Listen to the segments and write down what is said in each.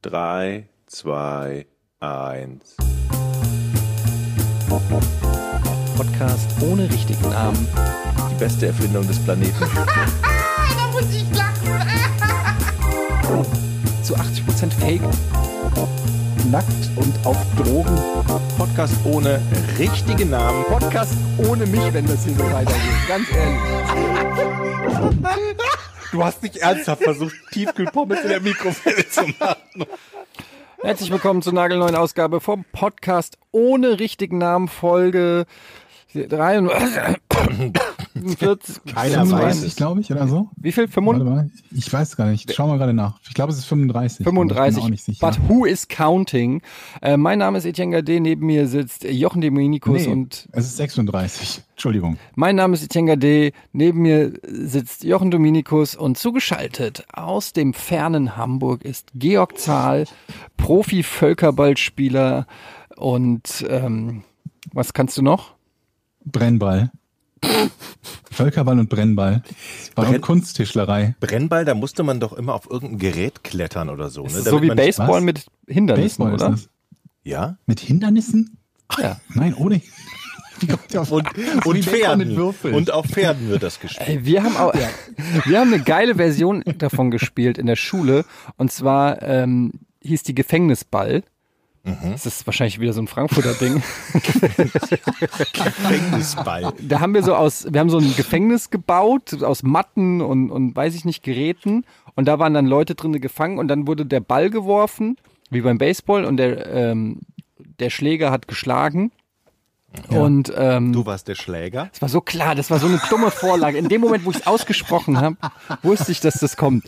3, 2, 1. Podcast ohne richtigen Namen. Die beste Erfindung des Planeten. Da muss ich lachen. Zu 80% Fake. Nackt und auf Drogen. Podcast ohne richtigen Namen. Podcast ohne mich, wenn das hier so weitergeht. Ganz ehrlich. Du hast nicht ernsthaft versucht, Tiefkühlpommes in der Mikrowelle zu machen. Herzlich willkommen zur nagelneuen Ausgabe vom Podcast ohne richtigen Namen, Folge 43. Keiner weiß es, glaube ich, oder so. Wie viel? Warte mal, ich weiß gar nicht. Schau mal gerade nach. Ich glaube, es ist 35. 35. Ich bin auch nicht sicher. But who is counting? Mein Name ist Etienne Gade, neben mir sitzt Jochen Dominikus und... es ist 36. Entschuldigung. Mein Name ist Etienne Gade, neben mir sitzt Jochen Dominikus und zugeschaltet aus dem fernen Hamburg ist Georg Zahl, Profi-Völkerballspieler und was kannst du noch? Brennball. Völkerball und Brennball. Und Kunsttischlerei. Brennball, da musste man doch immer auf irgendein Gerät klettern oder so. Ne? So wie Baseball mit Hindernissen, Baseball oder? ist das. Ja? Mit Hindernissen? Ja. Nein, ohne. Und Baseball Pferden. mit Würfeln. Und auf Pferden wird das gespielt. Ey, wir haben eine geile Version davon gespielt in der Schule. Und zwar hieß die Gefängnisball. Das ist wahrscheinlich wieder so ein Frankfurter Ding. Gefängnisball. Da haben wir haben so ein Gefängnis gebaut aus Matten und weiß ich nicht, Geräten. Und da waren dann Leute drin gefangen und dann wurde der Ball geworfen, wie beim Baseball, und der Schläger hat geschlagen. Ja. Und Du warst der Schläger? das war so klar, das war so eine dumme Vorlage. In dem Moment, wo ich es ausgesprochen habe, wusste ich, dass das kommt.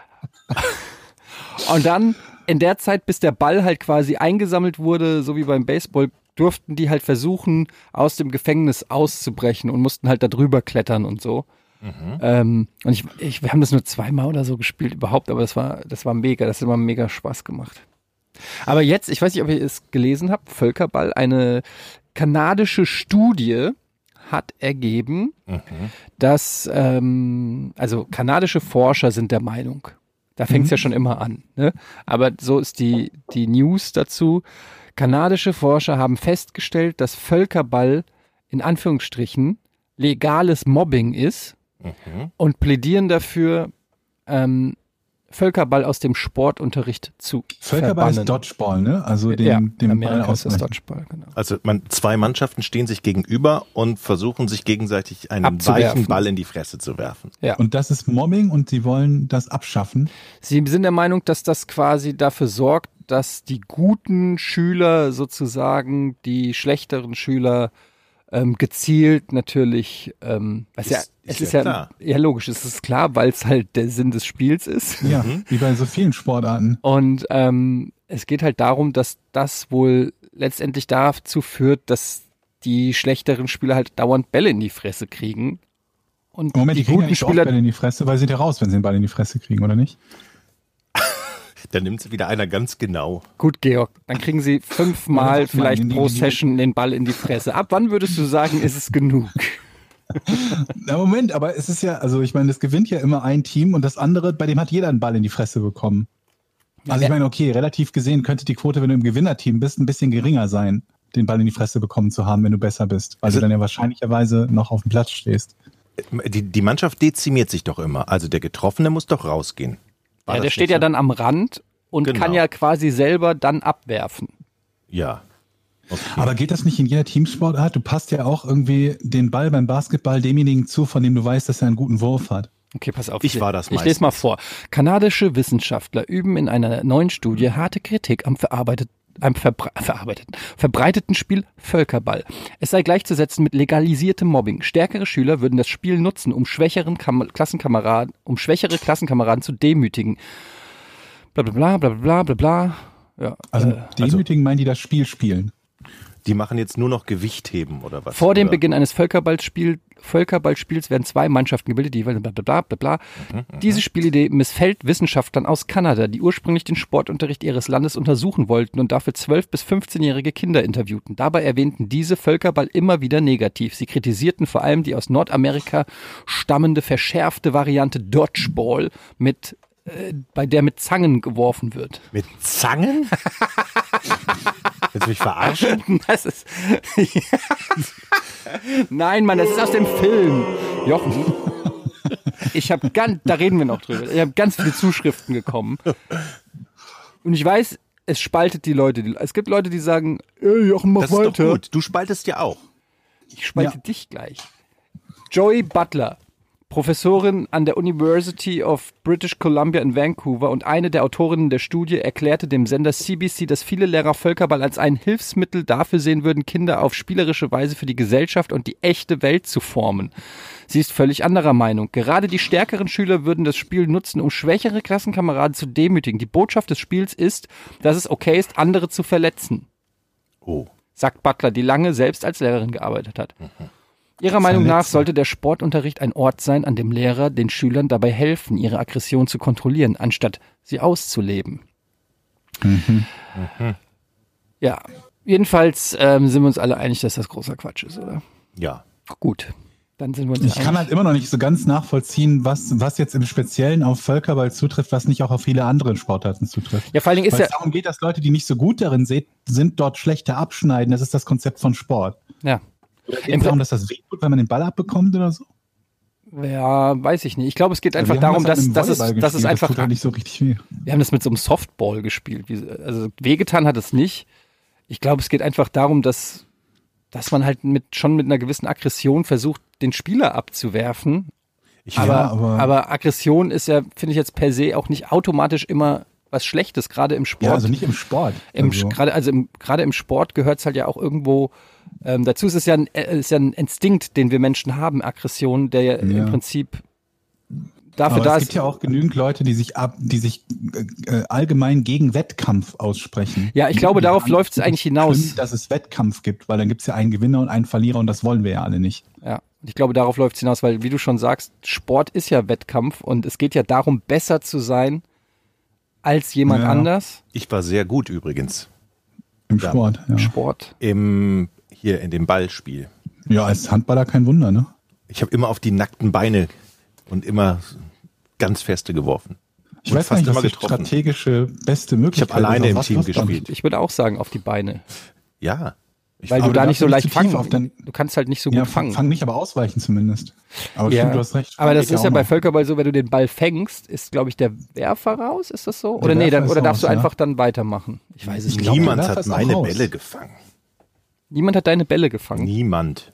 Und dann in der Zeit, bis der Ball halt quasi eingesammelt wurde, so wie beim Baseball, durften die halt versuchen, aus dem Gefängnis auszubrechen und mussten halt da drüber klettern und so. Und wir haben das nur zweimal oder so gespielt überhaupt, aber das war mega, das hat immer mega Spaß gemacht. Aber jetzt, ich weiß nicht, ob ihr es gelesen habt, Völkerball, eine kanadische Studie hat ergeben, dass, also kanadische Forscher sind der Meinung, da fängt es ja schon immer an, ne? Aber so ist die News dazu. Kanadische Forscher haben festgestellt, dass Völkerball in Anführungsstrichen legales Mobbing ist und plädieren dafür, Völkerball aus dem Sportunterricht zu Völkerball verbannen. ist Dodgeball, ne? Also dem Amerika Ball ist das ausweichen. Dodgeball, genau. Also zwei Mannschaften stehen sich gegenüber und versuchen sich gegenseitig einen Abzuwerfen. weichen Ball in die Fresse zu werfen. Ja. Und das ist Mobbing und sie wollen das abschaffen. Sie sind der Meinung, dass das quasi dafür sorgt, dass die guten Schüler sozusagen die schlechteren Schüler gezielt natürlich, es ist ja klar. ja logisch, es ist klar, weil es halt der Sinn des Spiels ist. Ja, wie bei so vielen Sportarten. Und es geht halt darum, dass das wohl letztendlich dazu führt, dass die schlechteren Spieler halt dauernd Bälle in die Fresse kriegen. Und Moment, die kriegen ja guten nicht oft Bälle in die Fresse, weil sie sind ja raus, wenn sie den Ball in die Fresse kriegen, oder nicht? Da nimmt wieder einer ganz genau. Gut, Georg, dann kriegen Sie 5-mal sagt man, vielleicht in die- pro Session den Ball in die Fresse. Ab wann würdest du sagen, ist es genug? Na Moment, aber es ist ja, also ich meine, es gewinnt ja immer ein Team und das andere, bei dem hat jeder einen Ball in die Fresse bekommen. Also ich meine, okay, relativ gesehen könnte die Quote, wenn du im Gewinnerteam bist, ein bisschen geringer sein, den Ball in die Fresse bekommen zu haben, wenn du besser bist, weil Also- du dann ja wahrscheinlicherweise noch auf dem Platz stehst. Die Mannschaft dezimiert sich doch immer. Also der Getroffene muss doch rausgehen. War Ja, das der steht nicht ja so? dann am Rand und Genau. kann ja quasi selber dann abwerfen. Ja. Okay. Aber geht das nicht in jeder Teamsportart? Du passt ja auch irgendwie den Ball beim Basketball demjenigen zu, von dem du weißt, dass er einen guten Wurf hat. Okay, pass auf. Ich war das Ich lese mal meistens. vor. Kanadische Wissenschaftler üben in einer neuen Studie harte Kritik am verbreiteten Spiel Völkerball. Es sei gleichzusetzen mit legalisiertem Mobbing. Stärkere Schüler würden das Spiel nutzen, um schwächere Klassenkameraden zu demütigen. Blablabla, blablabla, blablabla. Ja, Also demütigen meinen die das Spiel spielen. Die machen jetzt nur noch Gewichtheben oder was? Vor dem Oder? Beginn eines Völkerballspiels werden zwei Mannschaften gebildet, die blablabla. Diese Spielidee missfällt Wissenschaftlern aus Kanada, die ursprünglich den Sportunterricht ihres Landes untersuchen wollten und dafür 12- bis 15-jährige Kinder interviewten. Dabei erwähnten diese Völkerball immer wieder negativ. Sie kritisierten vor allem die aus Nordamerika stammende verschärfte Variante Dodgeball mit bei der mit Zangen geworfen wird. Mit Zangen? Willst du mich verarschen? Das ist. Nein, Mann, das ist aus dem Film. Jochen. Da reden wir noch drüber. Ich habe ganz viele Zuschriften bekommen. Und ich weiß, es spaltet die Leute. Es gibt Leute, die sagen, Jochen, mach Das ist weiter. doch gut. Du spaltest ja auch. Ich spalte dich gleich. Joey Butler, Professorin an der University of British Columbia in Vancouver und eine der Autorinnen der Studie, erklärte dem Sender CBC, dass viele Lehrer Völkerball als ein Hilfsmittel dafür sehen würden, Kinder auf spielerische Weise für die Gesellschaft und die echte Welt zu formen. Sie ist völlig anderer Meinung. Gerade die stärkeren Schüler würden das Spiel nutzen, um schwächere Klassenkameraden zu demütigen. Die Botschaft des Spiels ist, dass es okay ist, andere zu verletzen. Oh. Sagt Butler, die lange selbst als Lehrerin gearbeitet hat. Ihrer Meinung nach sollte der Sportunterricht ein Ort sein, an dem Lehrer den Schülern dabei helfen, ihre Aggression zu kontrollieren, anstatt sie auszuleben. Ja, jedenfalls sind wir uns alle einig, dass das großer Quatsch ist, oder? Ja. Gut, dann sind wir uns Ich kann halt immer noch nicht so ganz nachvollziehen, was jetzt im Speziellen auf Völkerball zutrifft, was nicht auch auf viele andere Sportarten zutrifft. Ja, vor allen Dingen ist Weil es darum geht, dass Leute, die nicht so gut darin sind, dort schlechter abschneiden. Das ist das Konzept von Sport. Ja. Geht es darum, dass das wehtut, wenn man den Ball abbekommt oder so? Ja, weiß ich nicht. Ich glaube, es geht einfach Wir haben darum, das dass halt es im Volleyball gespielt. einfach. Das tut halt nicht so richtig weh. Wir haben das mit so einem Softball gespielt. Also wehgetan hat es nicht. Ich glaube, es geht einfach darum, dass man halt schon mit einer gewissen Aggression versucht, den Spieler abzuwerfen. Aber Aggression ist ja, finde ich jetzt per se auch nicht automatisch immer was Schlechtes, gerade im Sport. Ja, also nicht im Sport. Gerade im Sport gehört es halt ja auch irgendwo dazu. Ist ja ein Instinkt, den wir Menschen haben, Aggression, der ja im Prinzip dafür aber da es ist. gibt ja auch genügend Leute, die sich allgemein gegen Wettkampf aussprechen. Ja, ich glaube, darauf läuft es eigentlich hinaus. Schlimm, dass es Wettkampf gibt, weil dann gibt es ja einen Gewinner und einen Verlierer und das wollen wir ja alle nicht. Ja, und ich glaube, darauf läuft es hinaus, weil, wie du schon sagst, Sport ist ja Wettkampf und es geht ja darum, besser zu sein als jemand anders. Ich war sehr gut übrigens. Im Sport, ja. Im Sport. Hier in dem Ballspiel. Ja, als Handballer kein Wunder, ne? Ich habe immer auf die nackten Beine und immer ganz feste geworfen. Ich weiß gar nicht, was die strategische beste Möglichkeit ist. Ich habe alleine im Team gespielt. Ich würde auch sagen, auf die Beine. Ja. Weil du da nicht so leicht fangen. Du kannst halt nicht so gut fangen. Fang nicht, aber ausweichen zumindest. Aber ja. stimmt, du hast recht. Aber das ist ja bei Völkerball so, wenn du den Ball fängst, ist, glaube ich, der Werfer raus, ist das so? Oder oder darfst du einfach dann weitermachen? Ich weiß es nicht. Niemand hat meine Bälle gefangen. Niemand hat deine Bälle gefangen? Niemand.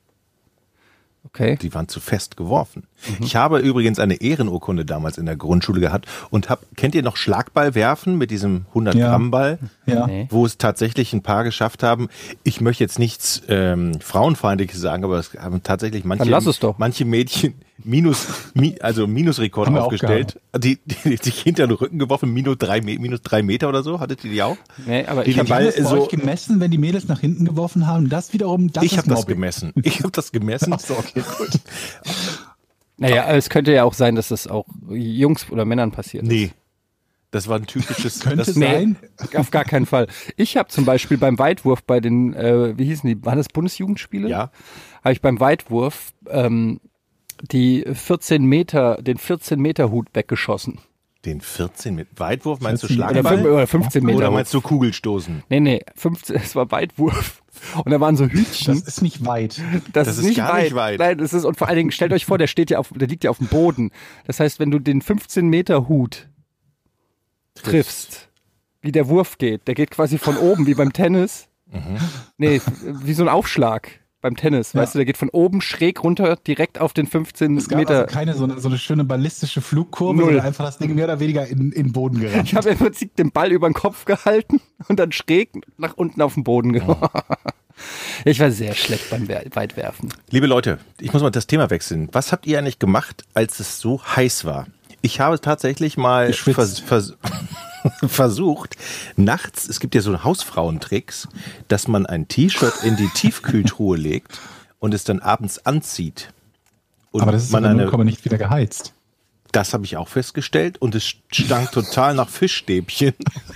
Okay. Die waren zu fest geworfen. Ich habe übrigens eine Ehrenurkunde damals in der Grundschule gehabt und kennt ihr noch Schlagball werfen mit diesem 100-Gramm-Ball? Ja. Nee. Wo es tatsächlich ein paar geschafft haben. Ich möchte jetzt nichts Frauenfeindliches sagen, aber es haben tatsächlich manche Mädchen Minusrekorde aufgestellt, die sich hinter den Rücken geworfen, minus 3 Meter oder so. Hattet ihr die auch? Nee, aber ich habe das bei euch gemessen, wenn die Mädels nach hinten geworfen haben. Das wiederum, ich habe das gemessen. Ach so, okay, gut. Naja, es könnte ja auch sein, dass das auch Jungs oder Männern passiert. Nee. Das war ein typisches... Könnte es sein? Auf gar keinen Fall. Ich habe zum Beispiel beim Weitwurf bei den, wie hießen die, waren das Bundesjugendspiele? Ja. Habe ich beim Weitwurf den 14 Meter Hut weggeschossen. Den 14 Meter Weitwurf, meinst du Schlagball? Schlagball? Oder 15 Meter. Oder meinst du Kugelstoßen? Nee, 15, es war Weitwurf. Und da waren so Hütchen. Das ist nicht weit. Das ist nicht gar nicht weit. Nein, das ist, und vor allen Dingen, stellt euch vor, der liegt ja auf dem Boden. Das heißt, wenn du den 15 Meter Hut triffst, wie der Wurf geht, der geht quasi von oben, wie beim Tennis. Nee, wie so ein Aufschlag beim Tennis, weißt du, der geht von oben schräg runter, direkt auf den 15 es gab Meter. Also keine so eine schöne ballistische Flugkurve, sondern einfach das Ding mehr oder weniger in den Boden gerannt. Ich habe im Prinzip den Ball über den Kopf gehalten und dann schräg nach unten auf den Boden geworfen. Ich war sehr schlecht beim Weitwerfen. Liebe Leute, ich muss mal das Thema wechseln. Was habt ihr eigentlich gemacht, als es so heiß war? Ich habe tatsächlich mal versucht, nachts, es gibt ja so Hausfrauentricks, dass man ein T-Shirt in die Tiefkühltruhe legt und es dann abends anzieht. Und aber das ist aber nicht wieder geheizt. Das habe ich auch festgestellt und es stank total nach Fischstäbchen.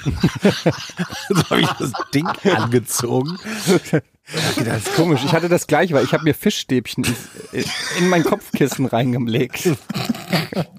So habe ich das Ding angezogen. Das ist komisch. Ich hatte das gleiche, weil ich habe mir Fischstäbchen in mein Kopfkissen reingelegt.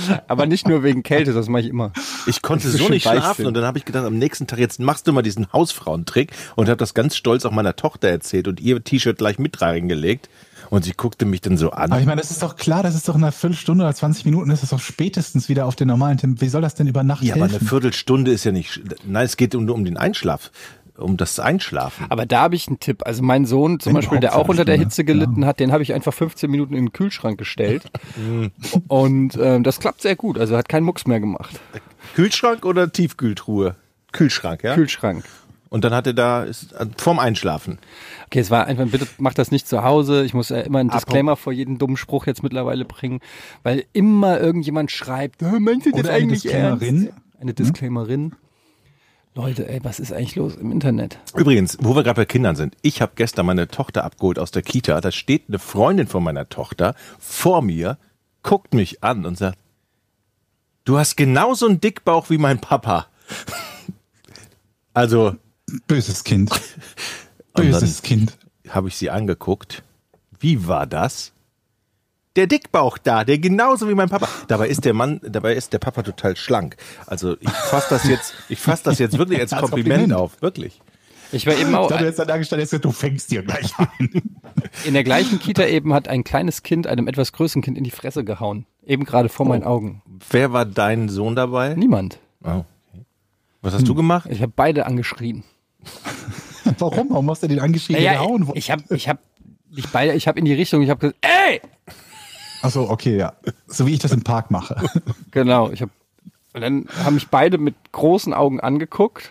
Aber nicht nur wegen Kälte, das mache ich immer. Ich konnte so nicht schlafen und dann habe ich gedacht, am nächsten Tag, jetzt machst du mal diesen Hausfrauentrick und habe das ganz stolz auch meiner Tochter erzählt und ihr T-Shirt gleich mit reingelegt und sie guckte mich dann so an. Aber ich meine, das ist doch klar, das ist doch in einer Viertelstunde oder 20 Minuten ist es doch spätestens wieder auf den normalen Tempo. Wie soll das denn über Nacht helfen? Aber eine Viertelstunde ist ja nicht, nein, es geht um den Einschlaf. Um das Einschlafen. Aber da habe ich einen Tipp. Also mein Sohn zum Beispiel, der auch unter der Hitze gelitten hat, den habe ich einfach 15 Minuten in den Kühlschrank gestellt. Und das klappt sehr gut. Also hat keinen Mucks mehr gemacht. Kühlschrank oder Tiefkühltruhe? Kühlschrank, ja? Kühlschrank. Und dann hatte vorm Einschlafen. Okay, es war einfach, bitte mach das nicht zu Hause. Ich muss ja immer einen Disclaimer vor jedem dummen Spruch jetzt mittlerweile bringen, weil immer irgendjemand schreibt, meint ihr das eigentlich ernst? Eine Disclaimerin. Leute, ey, was ist eigentlich los im Internet? Übrigens, wo wir gerade bei Kindern sind, ich habe gestern meine Tochter abgeholt aus der Kita, da steht eine Freundin von meiner Tochter vor mir, guckt mich an und sagt, du hast genauso einen Dickbauch wie mein Papa. Also... Böses Kind. Böses Kind. Habe ich sie angeguckt. Wie war das? Der Dickbauch da, der genauso wie mein Papa. Dabei ist der Papa total schlank. Also ich fasse das jetzt wirklich als Kompliment auf, wirklich. Ich war eben auch. Da du jetzt da gestanden hast, du fängst dir gleich ein. In der gleichen Kita eben hat ein kleines Kind einem etwas größeren Kind in die Fresse gehauen. Eben gerade vor meinen Augen. Wer war dein Sohn dabei? Niemand. Oh, okay. Was hast du gemacht? Ich habe beide angeschrien. Warum? Warum hast du den angeschrien gehauen? Ich habe in die Richtung, ich habe gesagt, ey! Achso, okay, ja. So wie ich das im Park mache. Genau, und dann haben mich beide mit großen Augen angeguckt.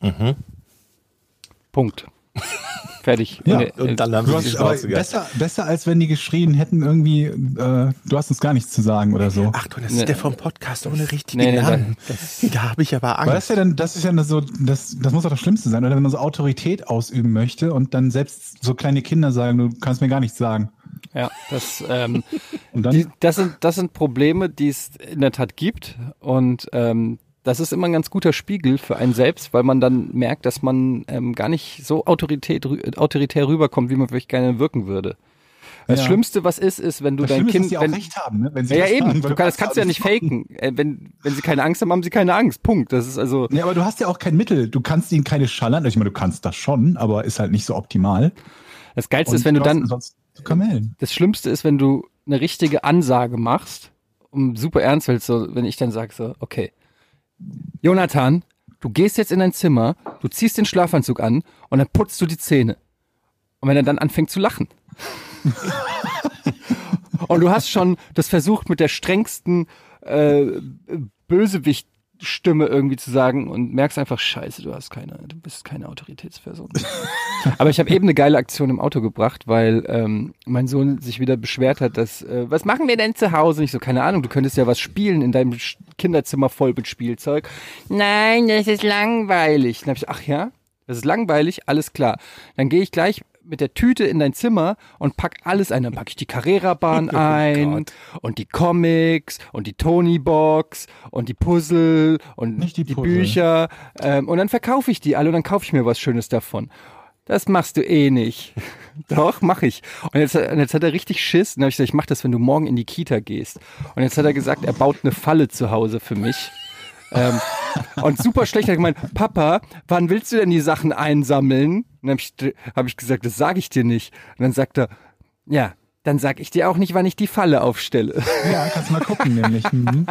Punkt. Fertig. Ja, und dann haben sie die Schnauze gehabt. Besser als wenn die geschrien hätten irgendwie, du hast uns gar nichts zu sagen oder so. Ach du, das ist der vom Podcast ohne richtigen Namen. Da habe ich aber Angst. Aber das ist ja so, das muss doch das Schlimmste sein, oder wenn man so Autorität ausüben möchte und dann selbst so kleine Kinder sagen, du kannst mir gar nichts sagen. Ja, und dann? Das sind Probleme, die es in der Tat gibt und das ist immer ein ganz guter Spiegel für einen selbst, weil man dann merkt, dass man gar nicht so autoritär rüberkommt, wie man vielleicht gerne wirken würde. Das Schlimmste, was ist, wenn du das dein Schlimme Kind... ist, dass sie auch recht haben, ne? Wenn sie ja, das eben. sagen, Das kannst du ja nicht faken. Wenn sie keine Angst haben, haben sie keine Angst. Punkt. Das ist also... Ja, aber du hast ja auch kein Mittel. Du kannst ihnen keine schallern. Ich meine, du kannst das schon, aber ist halt nicht so optimal. Das Geilste ist, wenn du dann... Kamellen. Das Schlimmste ist, wenn du eine richtige Ansage machst, super ernst willst, so, wenn ich dann sage so, okay, Jonathan, du gehst jetzt in dein Zimmer, du ziehst den Schlafanzug an und dann putzt du die Zähne. Und wenn er dann anfängt zu lachen. Und du hast schon das versucht mit der strengsten Bösewicht-Stimme irgendwie zu sagen und merkst einfach, scheiße, du bist keine Autoritätsperson. Aber ich habe eben eine geile Aktion im Auto gebracht, weil mein Sohn sich wieder beschwert hat, dass, was machen wir denn zu Hause? Und ich so, keine Ahnung, du könntest ja was spielen in deinem Kinderzimmer voll mit Spielzeug. Nein, das ist langweilig. Dann hab ich, ach ja, das ist langweilig, alles klar. Dann gehe ich gleich mit der Tüte in dein Zimmer und pack alles ein. Dann packe ich die Carrera-Bahn ein und die Comics und die Tony-Box und die Puzzle und die Bücher. Und dann verkaufe ich die alle und dann kaufe ich mir was Schönes davon. Das machst du eh nicht. Doch, mach ich. Und jetzt hat er richtig Schiss. Und dann habe ich gesagt, ich mach das, wenn du morgen in die Kita gehst. Und jetzt hat er gesagt, er baut eine Falle zu Hause für mich. Und super schlecht, er hat gemeint, Papa, wann willst du denn die Sachen einsammeln? Und dann hab ich gesagt, das sage ich dir nicht. Und dann sagt er, ja, dann sag ich dir auch nicht, wann ich die Falle aufstelle. Ja, kannst mal gucken nämlich. Mhm.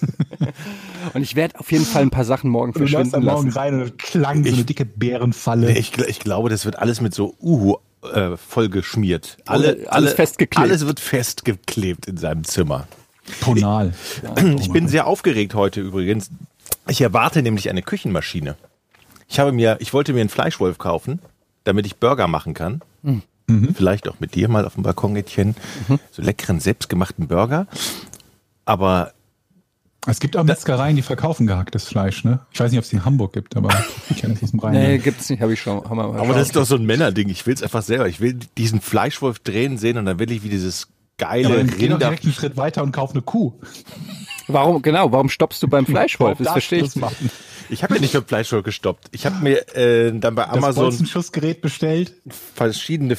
Und ich werde auf jeden Fall ein paar Sachen morgen verschwinden lassen. Morgen rein und klang so eine dicke Bärenfalle. Ich glaube, das wird alles mit so Uhu vollgeschmiert. Alles festgeklebt. Alles wird festgeklebt in seinem Zimmer. Tonal. Ich bin sehr aufgeregt heute übrigens. Ich erwarte nämlich eine Küchenmaschine. Ich wollte mir einen Fleischwolf kaufen, damit ich Burger machen kann. Mhm. Vielleicht auch mit dir mal auf dem Balkon, Etienne. So leckeren, selbstgemachten Burger. Aber es gibt auch Metzgereien, die verkaufen gehacktes Fleisch, ne? Ich weiß nicht, ob es die in Hamburg gibt, aber ich kenne es aus dem Rhein. Nee, gibt's nicht, habe ich schon. Aber das ist doch so ein Männerding. Ich will es einfach selber. Ich will diesen Fleischwolf drehen sehen und dann will ich wie dieses geile Rinder. Geh doch Rinder. direkt einen Schritt weiter und kauf eine Kuh. Warum stoppst du beim Fleischwolf? Das verstehe ich nicht. Ich habe ja nicht beim Fleischwolf gestoppt. Ich habe mir dann bei Amazon ein Schussgerät bestellt, verschiedene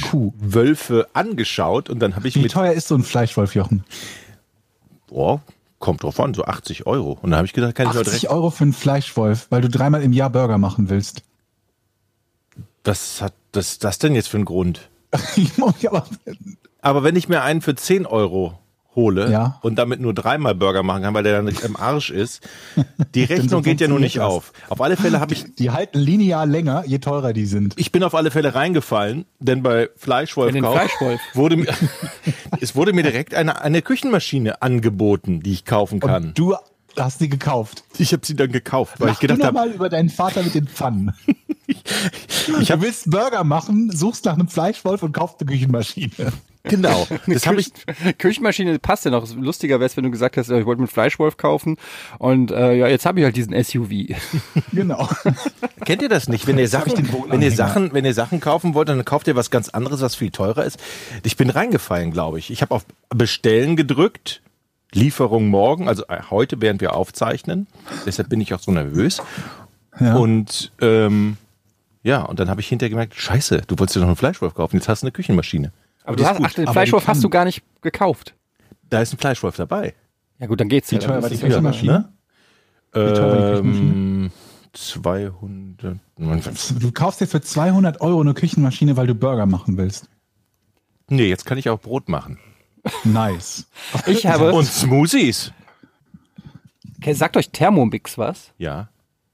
Fleischwölfe angeschaut und dann habe ich Wie teuer ist so ein Fleischwolf, Jochen? Boah, Kommt drauf an, so 80 €. Und da habe ich gedacht, kann ich heute 80 € für einen Fleischwolf, weil du 3-mal im Jahr Burger machen willst. Was hat das denn jetzt für einen Grund? Aber Aber wenn ich mir einen für 10 € hole Ja. und damit nur 3-mal Burger machen kann, weil der dann nicht im Arsch ist, die Rechnung geht ja nun nicht funktioniert auf. Auf alle Fälle habe ich, die halten linear länger, je teurer die sind. ich bin auf alle Fälle reingefallen, denn bei Fleischwolf Bei den Fleischwolf. es wurde mir direkt eine Küchenmaschine angeboten, die ich kaufen kann. Und du hast sie gekauft. Ich habe sie dann gekauft, weil ich gedacht du habe, mal über deinen Vater mit den Pfannen. Du willst Burger machen, suchst nach einem Fleischwolf und kaufst eine Küchenmaschine. genau, das habe ich. Küchenmaschine passt ja noch. Lustiger wäre es, wenn du gesagt hast, ich wollte mir einen Fleischwolf kaufen und ja, jetzt habe ich halt diesen SUV. Genau. Kennt ihr das nicht? Wenn ihr hab ich den Sachen, Wohnanhänger. wenn ihr Sachen kaufen wollt, dann kauft ihr was ganz anderes, was viel teurer ist. Ich bin reingefallen, glaube ich. Ich habe auf Bestellen gedrückt. Lieferung morgen, also heute, während wir aufzeichnen. Deshalb bin ich auch so nervös. Ja. Und und dann habe ich hinterher gemerkt, scheiße, du wolltest dir noch einen Fleischwolf kaufen, jetzt hast du eine Küchenmaschine. Aber die du ist hast, gut. ach, den Aber Fleischwolf die kann- hast du gar nicht gekauft. Da ist ein Fleischwolf dabei. Ja gut, dann geht's Wie ja. teuer Dann war ist die es ja- Küchenmaschine? Wie teuer war die Küchenmaschine? 200. Du kaufst dir für 200 € eine Küchenmaschine, weil du Burger machen willst. Nee, jetzt kann ich auch Brot machen. Nice. Ich habe, Und Smoothies. okay, sagt euch Thermomix was? Ja.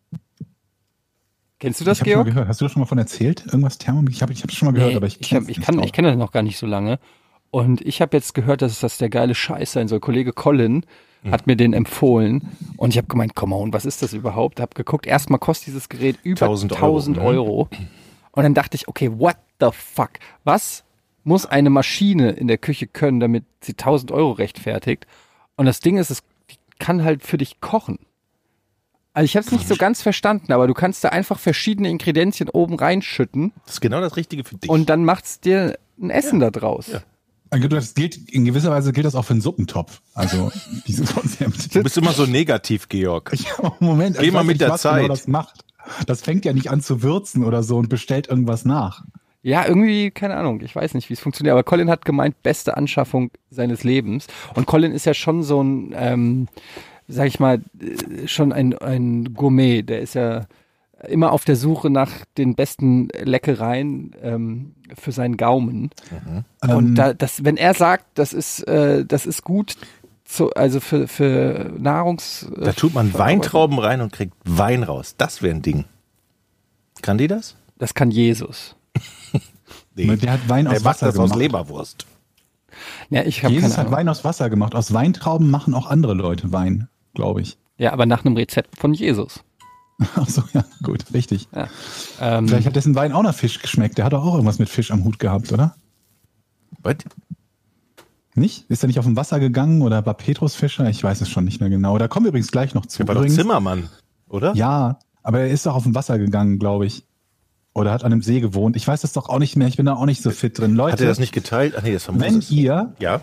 Kennst du das, Ich habe schon mal Georg? gehört. Hast du das schon mal von erzählt? Irgendwas Thermomix? Ich habe das schon mal gehört, Nee, aber ich kenne das noch gar nicht so lange. Und ich habe jetzt gehört, dass das der geile Scheiß sein soll. Kollege Colin hat mir den empfohlen. Und ich habe gemeint, come on, was ist das überhaupt? Habe geguckt, erstmal kostet dieses Gerät über 1000 1000 Euro, Euro. Und dann dachte ich, okay, what the fuck? Was muss eine Maschine in der Küche können, damit sie 1000 Euro rechtfertigt? Und das Ding ist, die kann halt für dich kochen. Also ich habe es nicht so ganz verstanden, aber du kannst da einfach verschiedene Ingredienzien oben reinschütten Das ist genau das Richtige für dich. und dann macht's dir ein Essen da draus. Ja. Das gilt, in gewisser Weise gilt das auch für einen Suppentopf. Also dieses Konzept. Du bist immer so negativ, Georg. Ja, Moment, Geh ich mal weiß mit nicht, der was Zeit. Genau das macht. Das fängt ja nicht an zu würzen oder so und bestellt irgendwas nach. Ja, irgendwie, keine Ahnung, ich weiß nicht, wie es funktioniert, aber Colin hat gemeint, beste Anschaffung seines Lebens. Und Colin ist ja schon so ein, sag ich mal, schon ein Gourmet, der ist ja immer auf der Suche nach den besten Leckereien für seinen Gaumen. Und wenn er sagt, das ist gut, also für Nahrungs... Da tut man Weintrauben rein und kriegt Wein raus. Das wäre ein Ding. Kann die das? Das kann Jesus. Nee. Der hat Wein Der aus macht Wasser das aus gemacht. Leberwurst. Ja, ich habe Jesus keine hat Ahnung. Wein aus Wasser gemacht. Aus Weintrauben machen auch andere Leute Wein, glaube ich. Ja, aber nach einem Rezept von Jesus. Ach so, ja, gut, richtig. Ja. Vielleicht hat dessen Wein auch nach Fisch geschmeckt. Der hat doch auch irgendwas mit Fisch am Hut gehabt, oder? Was? Nicht? Ist er nicht auf dem Wasser gegangen oder war Petrus Fischer? Ich weiß es schon nicht mehr genau. Da kommen wir übrigens gleich noch zu. Der war doch Übrigens, Zimmermann, oder? ja, aber er ist doch auf dem Wasser gegangen, glaube ich. Oder hat an einem See gewohnt. Ich weiß das doch auch nicht mehr. Ich bin da auch nicht so fit drin. Leute, Hat er das nicht geteilt? Ach nee, das war wenn Moses. ihr Ja.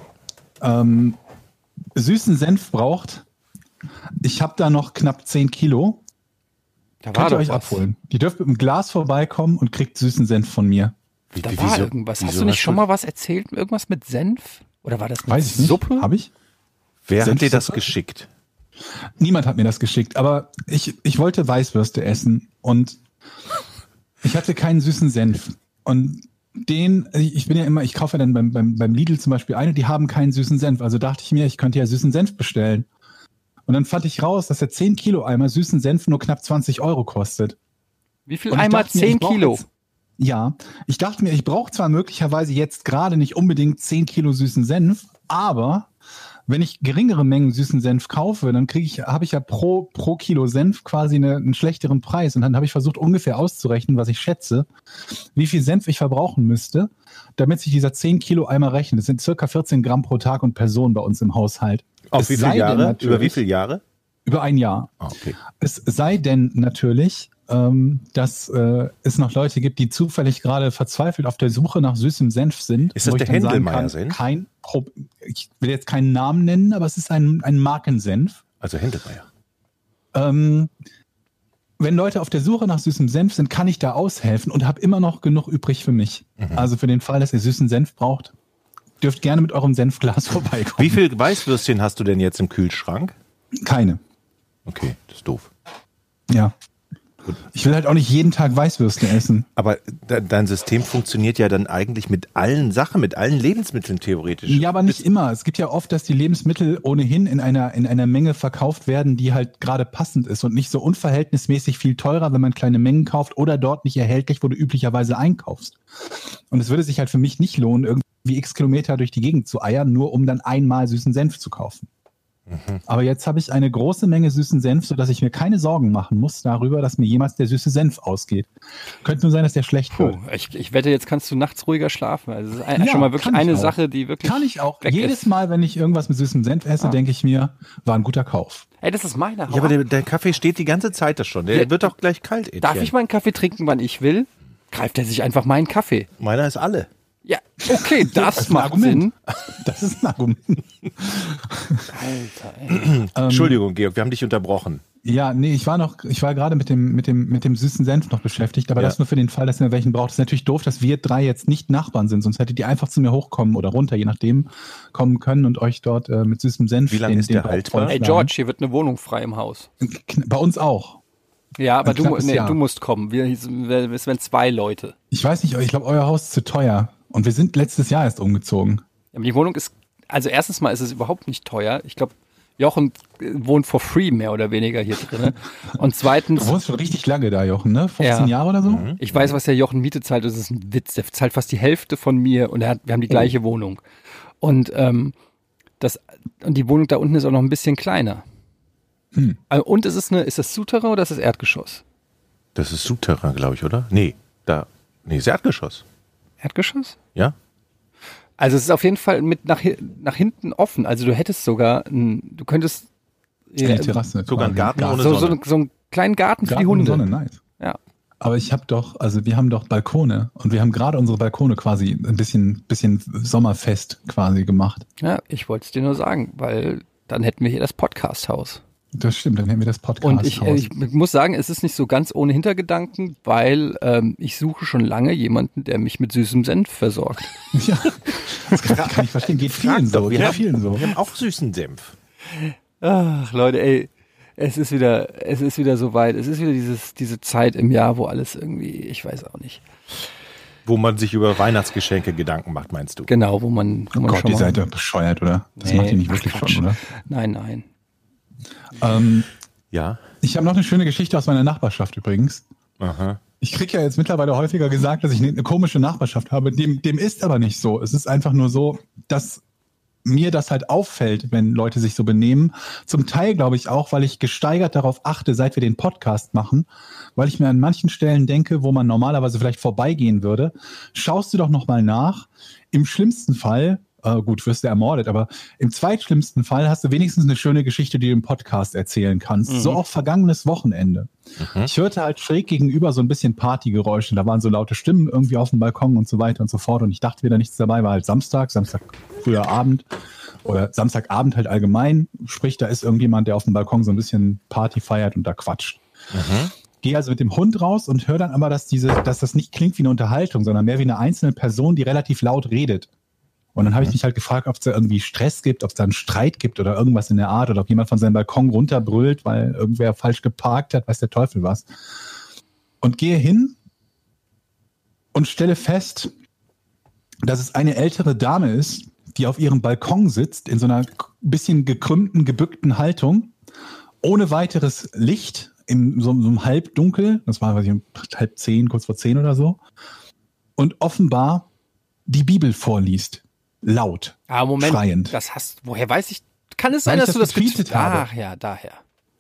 süßen Senf braucht, ich habe da noch knapp 10 Kilo. Da Könnt ihr euch was. abholen. Die dürft mit einem Glas vorbeikommen und kriegt süßen Senf von mir. Da war irgendwas. Hast du nicht schon mal was erzählt? Irgendwas mit Senf? Oder war das mit Weiß ich nicht. Suppe? Habe ich? Wer hat dir das Senfsuppe? geschickt? Niemand hat mir das geschickt, aber ich wollte Weißwürste essen und ich hatte keinen süßen Senf. Und ich kaufe ja dann beim Lidl zum Beispiel eine, die haben keinen süßen Senf. Also dachte ich mir, ich könnte ja süßen Senf bestellen. Und dann fand ich raus, dass der 10 Kilo Eimer süßen Senf nur knapp 20 Euro kostet. Wie viel Und ich Eimer? dachte mir, 10 ich brauch Kilo. jetzt- Ja, ich dachte mir, ich brauche zwar möglicherweise jetzt gerade nicht unbedingt 10 Kilo süßen Senf, aber wenn ich geringere Mengen süßen Senf kaufe, dann habe ich ja pro Kilo Senf quasi einen schlechteren Preis. Und dann habe ich versucht, ungefähr auszurechnen, was ich schätze, wie viel Senf ich verbrauchen müsste, damit sich dieser 10 Kilo Eimer rechnet. Das sind circa 14 Gramm pro Tag und Person bei uns im Haushalt. Auf Es wie sei viele denn Jahre? natürlich- Über wie viele Jahre? Über ein Jahr. Ah, okay. Es sei denn natürlich, dass es noch Leute gibt, die zufällig gerade verzweifelt auf der Suche nach süßem Senf sind. Ist das wo ich der dann sagen Händelmeier-Senf? Ich will jetzt keinen Namen nennen, aber es ist ein Markensenf. Also Händelmeier. Wenn Leute auf der Suche nach süßem Senf sind, kann ich da aushelfen und habe immer noch genug übrig für mich. Also für den Fall, dass ihr süßen Senf braucht, dürft gerne mit eurem Senfglas vorbeikommen. Wie viel Weißwürstchen hast du denn jetzt im Kühlschrank? Keine. Okay, das ist doof. Ja. Ich will halt auch nicht jeden Tag Weißwürste essen. Aber dein System funktioniert ja dann eigentlich mit allen Sachen, mit allen Lebensmitteln theoretisch. Ja, aber nicht immer. Es gibt ja oft, dass die Lebensmittel ohnehin in einer Menge verkauft werden, die halt gerade passend ist und nicht so unverhältnismäßig viel teurer, wenn man kleine Mengen kauft oder dort nicht erhältlich, wo du üblicherweise einkaufst. Und es würde sich halt für mich nicht lohnen, irgendwie x Kilometer durch die Gegend zu eiern, nur um dann einmal süßen Senf zu kaufen. Aber jetzt habe ich eine große Menge süßen Senf, sodass ich mir keine Sorgen machen muss darüber, dass mir jemals der süße Senf ausgeht. Könnte nur sein, dass der schlecht wird. Ich wette, jetzt kannst du nachts ruhiger schlafen. Also das ist schon mal wirklich eine Sache, die wirklich Kann ich auch. weg Jedes ist. Mal, wenn ich irgendwas mit süßem Senf esse, denke ich mir, war ein guter Kauf. Ey, das ist meine Haut. Ja, aber der Kaffee steht die ganze Zeit da schon. Der wird doch gleich kalt, Etienne. Darf ich meinen Kaffee trinken, wann ich will? Greift er sich einfach meinen Kaffee. Meiner ist alle. Ja, okay, das macht Sinn. Das ist ein Argument. Alter, ey. Entschuldigung, Georg, wir haben dich unterbrochen. Ja, nee, ich war gerade mit dem süßen Senf noch beschäftigt, aber Ja. das nur für den Fall, dass ihr welchen braucht. Das ist natürlich doof, dass wir drei jetzt nicht Nachbarn sind, sonst hättet ihr einfach zu mir hochkommen oder runter, je nachdem, kommen können und euch dort mit süßem Senf. Wie lange ist der haltbar? Ey, George, hier wird eine Wohnung frei im Haus. Bei uns auch. Ja, aber Ein knappes Jahr. du musst kommen. Es werden 2 Leute. Ich weiß nicht, ich glaube, euer Haus ist zu teuer. Und wir sind letztes Jahr erst umgezogen. Aber die Wohnung ist, also erstens mal ist es überhaupt nicht teuer. Ich glaube, Jochen wohnt for free mehr oder weniger hier drin. Und zweitens, Du wohnst schon richtig lange da, Jochen, ne? 15 Ja. Jahre oder so? ich weiß, was der Jochen Miete zahlt. Das ist ein Witz. Der zahlt fast die Hälfte von mir und wir haben die gleiche Wohnung. Und und die Wohnung da unten ist auch noch ein bisschen kleiner. Und ist das Souterrain oder ist das Erdgeschoss? Das ist Souterrain, glaube ich, oder? Nee, ist Erdgeschoss. Erdgeschoss? Ja? Also es ist auf jeden Fall mit nach hinten offen. Also du hättest sogar, du könntest Eine Terrasse. Sogar ein Garten ohne so Sonne. einen kleinen Garten für die Garten und Hunde. Sonne, nice. Ja. Aber wir haben doch Balkone und wir haben gerade unsere Balkone quasi ein bisschen sommerfest quasi gemacht. Ja, ich wollte es dir nur sagen, weil dann hätten wir hier das Podcast-Haus. Das stimmt, dann hätten wir das Podcast. Und ich muss sagen, es ist nicht so ganz ohne Hintergedanken, weil ich suche schon lange jemanden, der mich mit süßem Senf versorgt. Ja, das kann ich verstehen. Geht vielen so. Wir Geht haben- vielen so. Wir haben auch süßen Senf. Ach, Leute, ey, es ist wieder soweit. Es ist wieder diese Zeit im Jahr, wo alles irgendwie, ich weiß auch nicht. Wo man sich über Weihnachtsgeschenke Gedanken macht, meinst du? Genau, wo man Oh Gott, schon ihr mal, seid doch bescheuert, oder? Das Nee, macht ihr nicht wirklich Quatsch. schon, oder? Nein. Ja. Ich habe noch eine schöne Geschichte aus meiner Nachbarschaft übrigens. Aha. Ich kriege ja jetzt mittlerweile häufiger gesagt, dass ich eine komische Nachbarschaft habe. Dem ist aber nicht so. Es ist einfach nur so, dass mir das halt auffällt, wenn Leute sich so benehmen. Zum Teil glaube ich auch, weil ich gesteigert darauf achte, seit wir den Podcast machen, weil ich mir an manchen Stellen denke, wo man normalerweise vielleicht vorbeigehen würde, schaust du doch nochmal nach. Im schlimmsten Fall, gut, wirst du ermordet, aber im zweitschlimmsten Fall hast du wenigstens eine schöne Geschichte, die du im Podcast erzählen kannst. So auch vergangenes Wochenende. Ich hörte halt schräg gegenüber so ein bisschen Partygeräusche. Da waren so laute Stimmen irgendwie auf dem Balkon und so weiter und so fort. Und ich dachte wieder nichts dabei, war halt Samstag früher Abend oder Samstagabend halt allgemein. Sprich, da ist irgendjemand, der auf dem Balkon so ein bisschen Party feiert und da quatscht. Gehe also mit dem Hund raus und höre dann aber, dass das nicht klingt wie eine Unterhaltung, sondern mehr wie eine einzelne Person, die relativ laut redet. Und dann habe ich mich halt gefragt, ob es da irgendwie Stress gibt, ob es da einen Streit gibt oder irgendwas in der Art oder ob jemand von seinem Balkon runterbrüllt, weil irgendwer falsch geparkt hat, weiß der Teufel was. Und gehe hin und stelle fest, dass es eine ältere Dame ist, die auf ihrem Balkon sitzt, in so einer bisschen gekrümmten, gebückten Haltung, ohne weiteres Licht, in so einem Halbdunkel, das war, weiß ich, 9:30, kurz vor 10 oder so, und offenbar die Bibel vorliest. Laut. Ah, Moment, schreiend. woher weiß ich, kann es Weil sein, ich dass du das das getweetet habe. Ach ja, daher.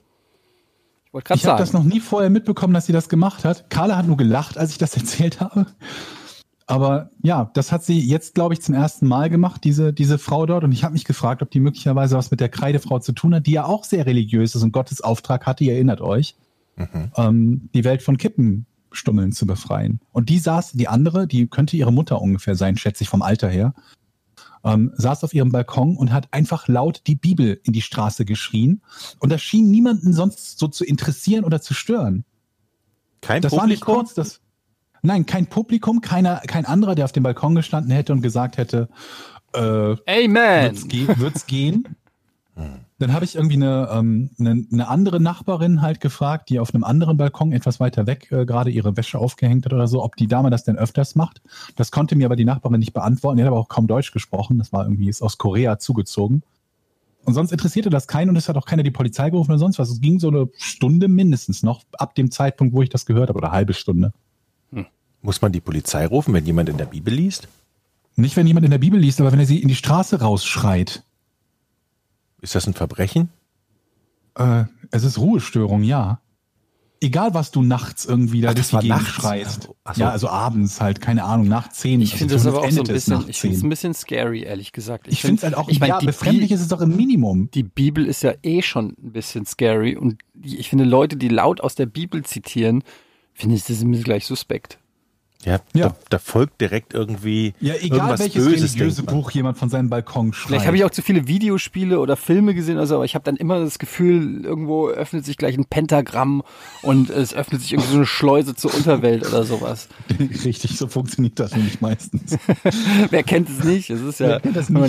Ich wollte gerade Ich habe das sagen. noch nie vorher mitbekommen, dass sie das gemacht hat. Carla hat nur gelacht, als ich das erzählt habe. Aber ja, das hat sie jetzt, glaube ich, zum ersten Mal gemacht, diese Frau dort. Und ich habe mich gefragt, ob die möglicherweise was mit der Kreidefrau zu tun hat, die ja auch sehr religiös ist und Gottes Auftrag hatte, ihr erinnert euch, die Welt von Kippenstummeln zu befreien. Und die andere, die könnte ihre Mutter ungefähr sein, schätze ich vom Alter her, saß auf ihrem Balkon und hat einfach laut die Bibel in die Straße geschrien. Und das schien niemanden sonst so zu interessieren oder zu stören. Kein Das war nicht Publikum? kurz, nein, kein Publikum, kein anderer, der auf dem Balkon gestanden hätte und gesagt hätte, Amen. Wird's gehen? Dann habe ich irgendwie eine andere Nachbarin halt gefragt, die auf einem anderen Balkon etwas weiter weg gerade ihre Wäsche aufgehängt hat oder so, ob die Dame das denn öfters macht. Das konnte mir aber die Nachbarin nicht beantworten. Die hat aber auch kaum Deutsch gesprochen. Das war irgendwie, ist aus Korea zugezogen. Und sonst interessierte das keinen und es hat auch keiner die Polizei gerufen oder sonst was. Es ging so eine Stunde mindestens noch, ab dem Zeitpunkt, wo ich das gehört habe, oder eine halbe Stunde. Muss man die Polizei rufen, wenn jemand in der Bibel liest? Nicht, wenn jemand in der Bibel liest, aber wenn er sie in die Straße rausschreit. Ist das ein Verbrechen? Es ist Ruhestörung, ja. Egal, was du nachts irgendwie da durch die Gegend schreist. So. Ja, also abends halt, keine Ahnung, nach 10. Ich finde das aber auch so ein bisschen, ich finde es ein bisschen scary, ehrlich gesagt. Ich finde es halt auch, befremdlich ist es doch im Minimum. Die Bibel ist ja eh schon ein bisschen scary und ich finde Leute, die laut aus der Bibel zitieren, finde ich, das ist mir gleich suspekt. Ja. Da folgt direkt irgendwie egal welches Böses, religiöse Buch jemand von seinem Balkon schreibt. Vielleicht habe ich auch zu viele Videospiele oder Filme gesehen, aber ich habe dann immer das Gefühl, irgendwo öffnet sich gleich ein Pentagramm und es öffnet sich irgendwie so eine Schleuse zur Unterwelt oder sowas. Richtig, so funktioniert das nämlich meistens. Wer kennt es nicht? Es ist ja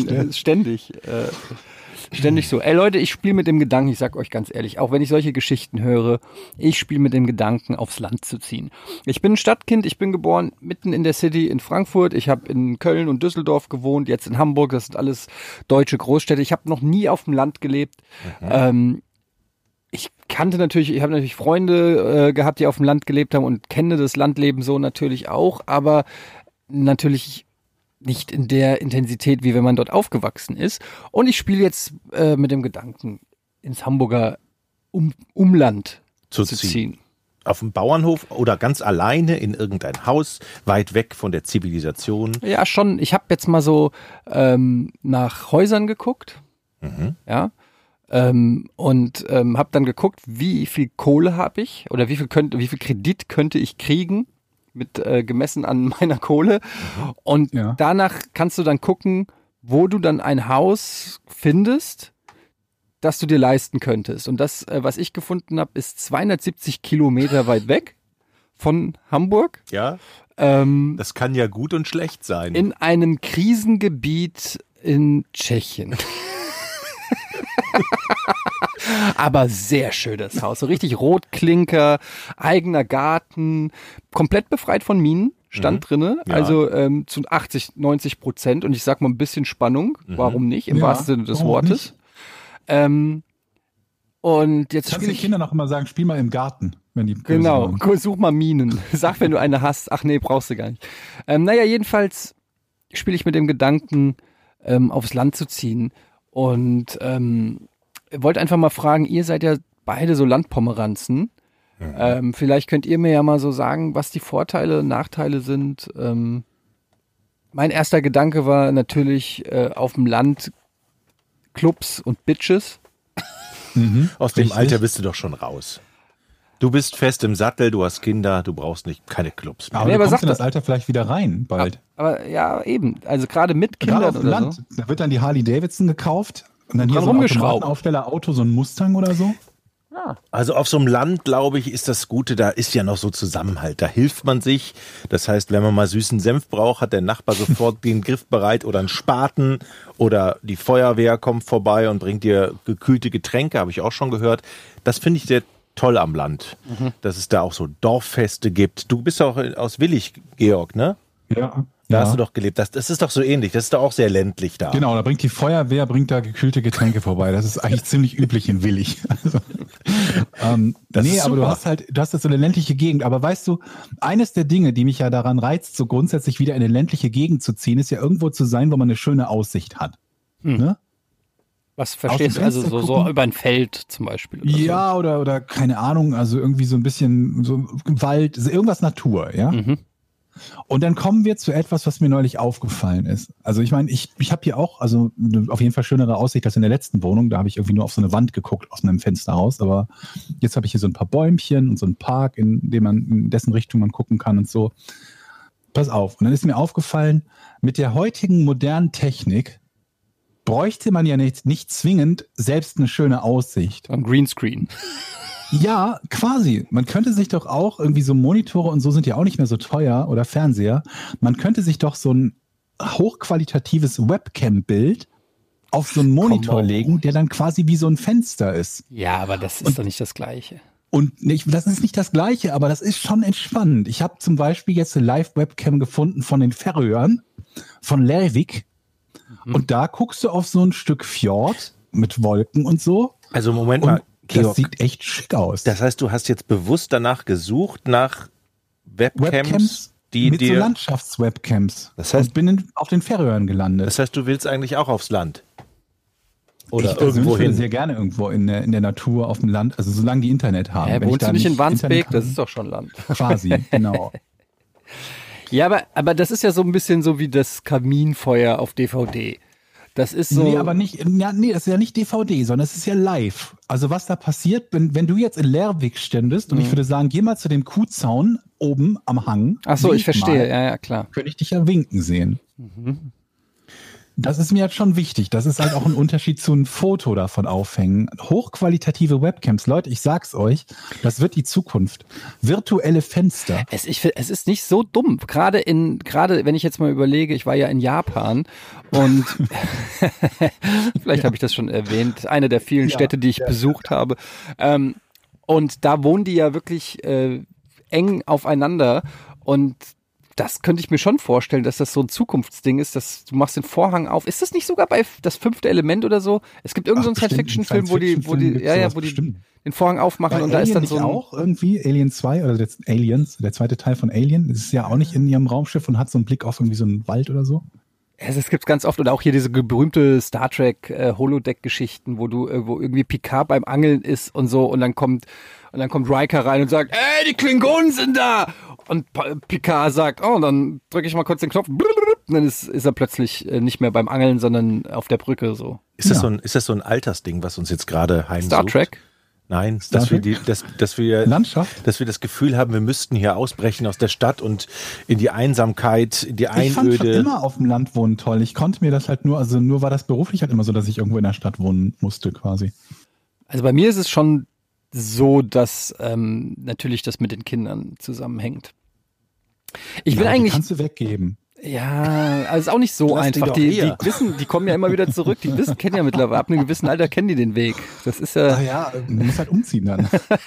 ständig so. Ey Leute, ich spiele mit dem Gedanken, ich sag euch ganz ehrlich, auch wenn ich solche Geschichten höre, ich spiele mit dem Gedanken, aufs Land zu ziehen. Ich bin ein Stadtkind, ich bin geboren mitten in der City in Frankfurt, ich habe in Köln und Düsseldorf gewohnt, jetzt in Hamburg, das sind alles deutsche Großstädte. Ich habe noch nie auf dem Land gelebt. Ich habe natürlich Freunde gehabt, die auf dem Land gelebt haben und kenne das Landleben so natürlich auch, aber natürlich nicht in der Intensität, wie wenn man dort aufgewachsen ist. Und ich spiele jetzt mit dem Gedanken, ins Hamburger Umland zu ziehen. Auf dem Bauernhof oder ganz alleine in irgendein Haus, weit weg von der Zivilisation? Ja, schon. Ich habe jetzt mal so nach Häusern geguckt. Ja. Und habe dann geguckt, wie viel Kohle habe ich oder wie viel Kredit könnte ich kriegen, mit gemessen an meiner Kohle. Und danach kannst du dann gucken, wo du dann ein Haus findest, das du dir leisten könntest. Und das, was ich gefunden habe, ist 270 Kilometer weit weg von Hamburg. Ja, das kann ja gut und schlecht sein. In einem Krisengebiet in Tschechien. Aber sehr schönes Haus, so richtig Rotklinker, eigener Garten, komplett befreit von Minen, stand drinne, also zu 80-90%, und ich sag mal ein bisschen Spannung, warum nicht, im wahrsten Sinne des Wortes. Und jetzt kannst du den Kindern auch immer sagen, spiel mal im Garten, wenn die genau, such mal Minen, sag, wenn du eine hast, ach nee, brauchst du gar nicht. Naja, jedenfalls spiele ich mit dem Gedanken, aufs Land zu ziehen. Und wollte einfach mal fragen, ihr seid ja beide so Landpomeranzen. Vielleicht könnt ihr mir ja mal so sagen, was die Vorteile, Nachteile sind. Mein erster Gedanke war natürlich auf dem Land Clubs und Bitches. Aus dem Alter bist du doch schon raus. Du bist fest im Sattel, du hast Kinder, du brauchst keine Clubs mehr. Aber du kommst in das Alter vielleicht wieder rein, bald. Aber ja, eben, also gerade mit Kindern auf dem oder Land. so. Da wird dann die Harley Davidson gekauft und dann hier so ein Automatenaufsteller-Auto, so ein Mustang oder so. Ja. Also auf so einem Land, glaube ich, ist das Gute, da ist ja noch so Zusammenhalt, da hilft man sich. Das heißt, wenn man mal süßen Senf braucht, hat der Nachbar sofort den Griff bereit oder einen Spaten oder die Feuerwehr kommt vorbei und bringt dir gekühlte Getränke, habe ich auch schon gehört. Das finde ich sehr toll am Land, dass es da auch so Dorffeste gibt. Du bist auch aus Willig, Georg, ne? Ja. Da hast du doch gelebt. Das ist doch so ähnlich. Das ist doch auch sehr ländlich da. Genau, da bringt die Feuerwehr da gekühlte Getränke vorbei. Das ist eigentlich ziemlich üblich in Willig. Also, aber du hast das so eine ländliche Gegend. Aber weißt du, eines der Dinge, die mich ja daran reizt, so grundsätzlich wieder in eine ländliche Gegend zu ziehen, ist ja irgendwo zu sein, wo man eine schöne Aussicht hat. Ne? Was verstehst du? Also so über ein Feld zum Beispiel? Oder ja, so. oder keine Ahnung, also irgendwie so ein bisschen so Wald, irgendwas Natur, ja? Und dann kommen wir zu etwas, was mir neulich aufgefallen ist. Also ich meine, ich habe hier auch, also auf jeden Fall schönere Aussicht als in der letzten Wohnung. Da habe ich irgendwie nur auf so eine Wand geguckt aus meinem Fenster raus. Aber jetzt habe ich hier so ein paar Bäumchen und so einen Park, in dessen Richtung man gucken kann und so. Pass auf. Und dann ist mir aufgefallen, mit der heutigen modernen Technik bräuchte man ja nicht zwingend selbst eine schöne Aussicht. Am Greenscreen. Ja, quasi. Man könnte sich doch auch irgendwie so Monitore und so sind ja auch nicht mehr so teuer oder Fernseher. Man könnte sich doch so ein hochqualitatives Webcam-Bild auf so einen Monitor legen, der dann quasi wie so ein Fenster ist. Ja, aber das ist doch nicht das Gleiche. Und das ist nicht das Gleiche, aber das ist schon entspannend. Ich habe zum Beispiel jetzt eine Live-Webcam gefunden von den Färöern, von Lervik. Und da guckst du auf so ein Stück Fjord mit Wolken und so. Also Moment mal, Georg, das sieht echt schick aus. das heißt, du hast jetzt bewusst danach gesucht nach Webcams, die mit so dir... Landschafts-Webcams. Das heißt- und bin auf den Färöern gelandet. Das heißt, du willst eigentlich auch aufs Land? Oder Ich persönlich irgendwo würde hin? sehr gerne irgendwo in der Natur, auf dem Land, also solange die Internet haben. Wenn ich Wohnst da du nicht in Wandsbek? Internet Das habe, ist doch schon Land. quasi, genau. Ja, aber das ist ja so ein bisschen so wie das Kaminfeuer auf DVD. Das ist so. Nee, aber nicht, ja, nee, das ist ja nicht DVD, sondern es ist ja live. Also was da passiert, wenn du jetzt in Lervik ständest und ich würde sagen, geh mal zu dem Kuhzaun oben am Hang. Ach so, ich wink verstehe. mal, Ja, klar. könnte ich dich ja winken sehen. Das ist mir jetzt schon wichtig. Das ist halt auch ein Unterschied zu einem Foto davon aufhängen. Hochqualitative Webcams, Leute, ich sag's euch, das wird die Zukunft. Virtuelle Fenster. Es ist nicht so dumm. Gerade wenn ich jetzt mal überlege, ich war ja in Japan und vielleicht habe ich das schon erwähnt, eine der vielen Städte, die ich besucht habe. Und da wohnen die ja wirklich eng aufeinander und das könnte ich mir schon vorstellen, dass das so ein Zukunftsding ist, dass du machst den Vorhang auf. Ist das nicht sogar bei das 5. Element oder so? Es gibt irgendeinen Science-Fiction-Film, wo die den Vorhang aufmachen Bei und da ist dann Alien so ein... auch irgendwie Alien 2 oder Aliens, der zweite Teil von Alien. Das ist ja auch nicht in ihrem Raumschiff und hat so einen Blick auf irgendwie so einen Wald oder so. Es gibt ganz oft, oder auch hier diese berühmte Star Trek Holodeck-Geschichten, wo irgendwie Picard beim Angeln ist und so und dann kommt Riker rein und sagt, ey, die Klingonen sind da! Und Picard sagt, oh, dann drücke ich mal kurz den Knopf, und dann ist er plötzlich nicht mehr beim Angeln, sondern auf der Brücke so. Ist das so ein Altersding, was uns jetzt gerade heimsucht? Star Trek? Nein, Star Trek? dass wir Landschaft? dass wir das Gefühl haben, wir müssten hier ausbrechen aus der Stadt und in die Einsamkeit, in die Ich fand schon Einöde. immer auf dem Land wohnen toll. Ich konnte mir das halt nur war das beruflich halt immer so, dass ich irgendwo in der Stadt wohnen musste quasi. Also bei mir ist es schon so, dass natürlich das mit den Kindern zusammenhängt. Ich will Ja, die eigentlich... kannst du weggeben. Ja, also ist auch nicht so Lass die einfach. doch Die hier. wissen, die kommen ja immer wieder zurück. Die kennen ja mittlerweile, ab einem gewissen Alter kennen die den Weg. Das ist ja. Ja, du musst halt umziehen dann.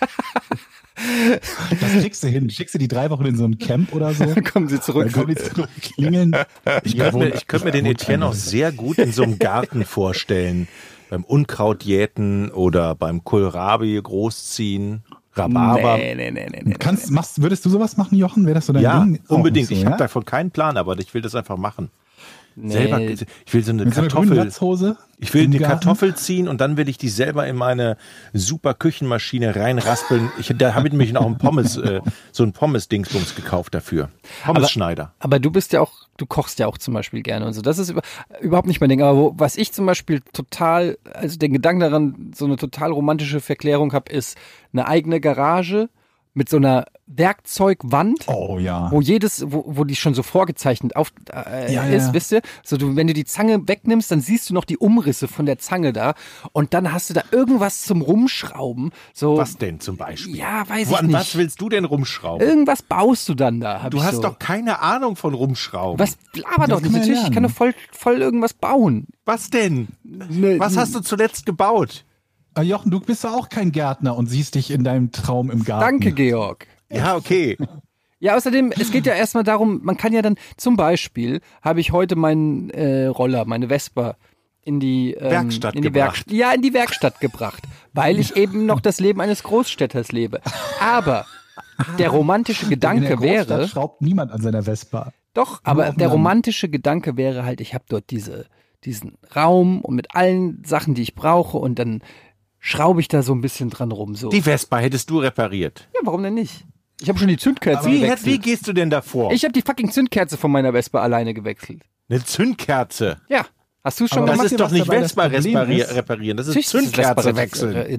Das kriegst du hin. Schickst du die 3 Wochen in so ein Camp oder so. Dann kommen sie zurück. Dann kommen die zurück, klingeln. Ich könnte mir den Etienne auch sehr gut in so einem Garten vorstellen. Beim Unkraut jäten oder beim Kohlrabi großziehen, Rhabarber. Nee. Würdest du sowas machen, Jochen? Wäre das so dein Ja, Ding? Auch unbedingt. nicht so, Ich ja? habe davon keinen Plan, aber ich will das einfach machen. Nee. Selber, ich will so eine Mit so einer grünen Kartoffel. Latzhose Ich will im eine Garten? Kartoffel ziehen und dann will ich die selber in meine super Küchenmaschine reinraspeln. Da habe ich nämlich noch so ein Pommes-Dingsbums gekauft dafür. Pommes-Schneider. Aber du kochst ja auch zum Beispiel gerne und so. Das ist überhaupt nicht mein Ding. Aber was ich zum Beispiel also den Gedanken daran, so eine total romantische Verklärung habe, ist eine eigene Garage mit so einer Werkzeugwand. Oh ja. Wo wo die schon so vorgezeichnet ist, wisst ihr? So, wenn du die Zange wegnimmst, dann siehst du noch die Umrisse von der Zange da und dann hast du da irgendwas zum Rumschrauben. So, Was denn zum Beispiel? Ja, weiß ich An nicht. was willst du denn rumschrauben? Irgendwas baust du dann da. Du hast doch keine Ahnung von Rumschrauben. Was laber doch Das nicht. kann man Natürlich, ich kann lernen. doch voll irgendwas bauen. Was denn? Was hast du zuletzt gebaut? Jochen, du bist doch auch kein Gärtner und siehst dich in deinem Traum im Garten. Danke, Georg. Ja, okay. Ja, außerdem, es geht ja erstmal darum, man kann ja dann, zum Beispiel, habe ich heute meinen Roller, meine Vespa, in die Werkstatt in die gebracht. in die Werkstatt gebracht, weil ich eben noch das Leben eines Großstädters lebe. Aber der romantische In der Gedanke Großstadt wäre, schraubt niemand an seiner Vespa. doch, aber auf dem der Land. romantische Gedanke wäre halt, ich habe dort diesen Raum und mit allen Sachen, die ich brauche und dann schraube ich da so ein bisschen dran rum. So. Die Vespa hättest du repariert. Ja, warum denn nicht? Ich habe schon die Zündkerze Wie gewechselt. gehst du denn davor? Ich habe die fucking Zündkerze von meiner Vespa alleine gewechselt. Eine Zündkerze. Ja. Hast du schon Aber Das gemacht? ist ihr, doch was nicht dabei das Vespa Problem ist? reparieren, das ist Natürlich ist das Zündkerze Vespa wechseln.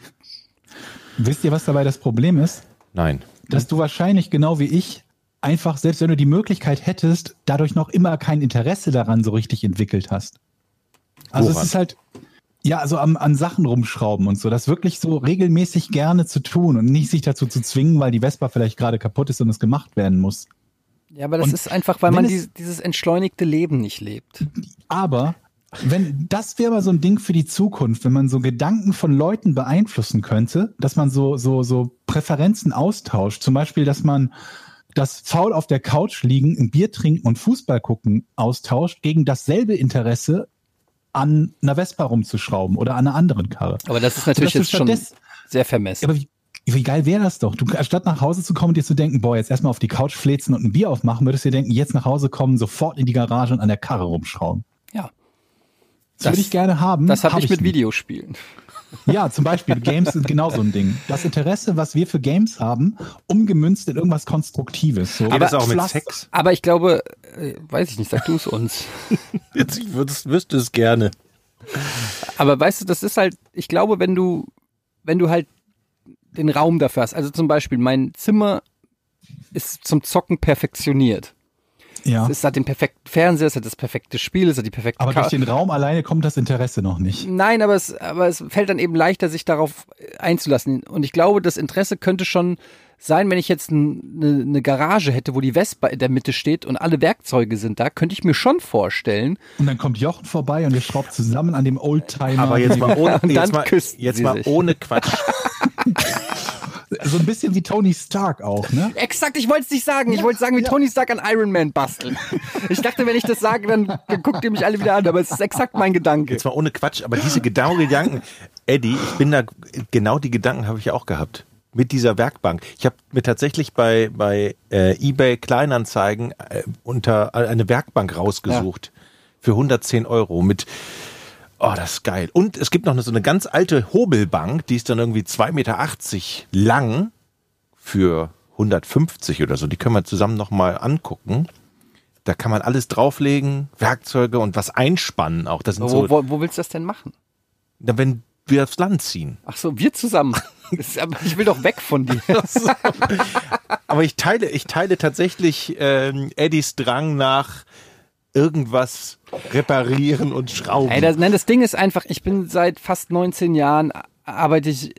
Wisst ihr, was dabei das Problem ist? Nein. Dass du wahrscheinlich genau wie ich einfach, selbst wenn du die Möglichkeit hättest, dadurch noch immer kein Interesse daran so richtig entwickelt hast. Also Woran? es ist halt, ja, also an Sachen rumschrauben und so, das wirklich so regelmäßig gerne zu tun und nicht sich dazu zu zwingen, weil die Vespa vielleicht gerade kaputt ist und es gemacht werden muss. Ja, aber das ist einfach, weil man dieses entschleunigte Leben nicht lebt. Aber das wäre mal so ein Ding für die Zukunft, wenn man so Gedanken von Leuten beeinflussen könnte, dass man so Präferenzen austauscht. Zum Beispiel, dass man das faul auf der Couch liegen, ein Bier trinken und Fußball gucken austauscht gegen dasselbe Interesse an einer Vespa rumzuschrauben oder an einer anderen Karre. Aber das ist natürlich jetzt schon sehr vermessen. Aber wie geil wäre das doch? Du, anstatt nach Hause zu kommen und dir zu denken, boah, jetzt erstmal auf die Couch fläzen und ein Bier aufmachen, würdest du dir denken, jetzt nach Hause kommen, sofort in die Garage und an der Karre rumschrauben. Ja. Das würde ich gerne haben. Das habe ich mit Videospielen. Ja, zum Beispiel Games sind genau so ein Ding. Das Interesse, was wir für Games haben, umgemünzt in irgendwas Konstruktives. So. Geht das auch mit Sex? Aber ich glaube, weiß ich nicht, sag du es uns. Jetzt, ich wüsste es gerne. Aber weißt du, das ist halt, ich glaube, wenn du halt den Raum dafür hast, also zum Beispiel mein Zimmer ist zum Zocken perfektioniert. Ja. Es hat den perfekten Fernseher, es hat das perfekte Spiel, es hat die perfekte Aber durch den Raum alleine kommt das Interesse noch nicht. Nein, aber es fällt dann eben leichter, sich darauf einzulassen. Und ich glaube, das Interesse könnte schon sein, wenn ich jetzt eine Garage hätte, wo die Vespa in der Mitte steht und alle Werkzeuge sind da, könnte ich mir schon vorstellen. Und dann kommt Jochen vorbei und ihr schraubt zusammen an dem Oldtimer. Aber jetzt mal ohne, Und dann küssen jetzt mal ohne Quatsch. So ein bisschen wie Tony Stark auch, ne? Exakt, ich wollte es nicht sagen. Ich wollte sagen, wie Tony Stark an Iron Man basteln. Ich dachte, wenn ich das sage, dann guckt ihr mich alle wieder an. Aber es ist exakt mein Gedanke. Jetzt mal ohne Quatsch, aber diese Gedanken, Eddie, ich bin da, genau die Gedanken habe ich auch gehabt. Mit dieser Werkbank. Ich habe mir tatsächlich bei eBay Kleinanzeigen unter eine Werkbank rausgesucht. Ja. Für 110 € mit, oh, das ist geil. Und es gibt noch so eine ganz alte Hobelbank, die ist dann irgendwie 2,80 Meter lang für 150 oder so. Die können wir zusammen nochmal angucken. Da kann man alles drauflegen, Werkzeuge und was einspannen auch. Das sind wo willst du das denn machen? Wenn wir aufs Land ziehen. Ach so, wir zusammen. Ich will doch weg von dir. Aber ich teile tatsächlich Eddies Drang nach irgendwas reparieren und schrauben. Hey, das Ding ist einfach, ich bin seit fast 19 Jahren, arbeite ich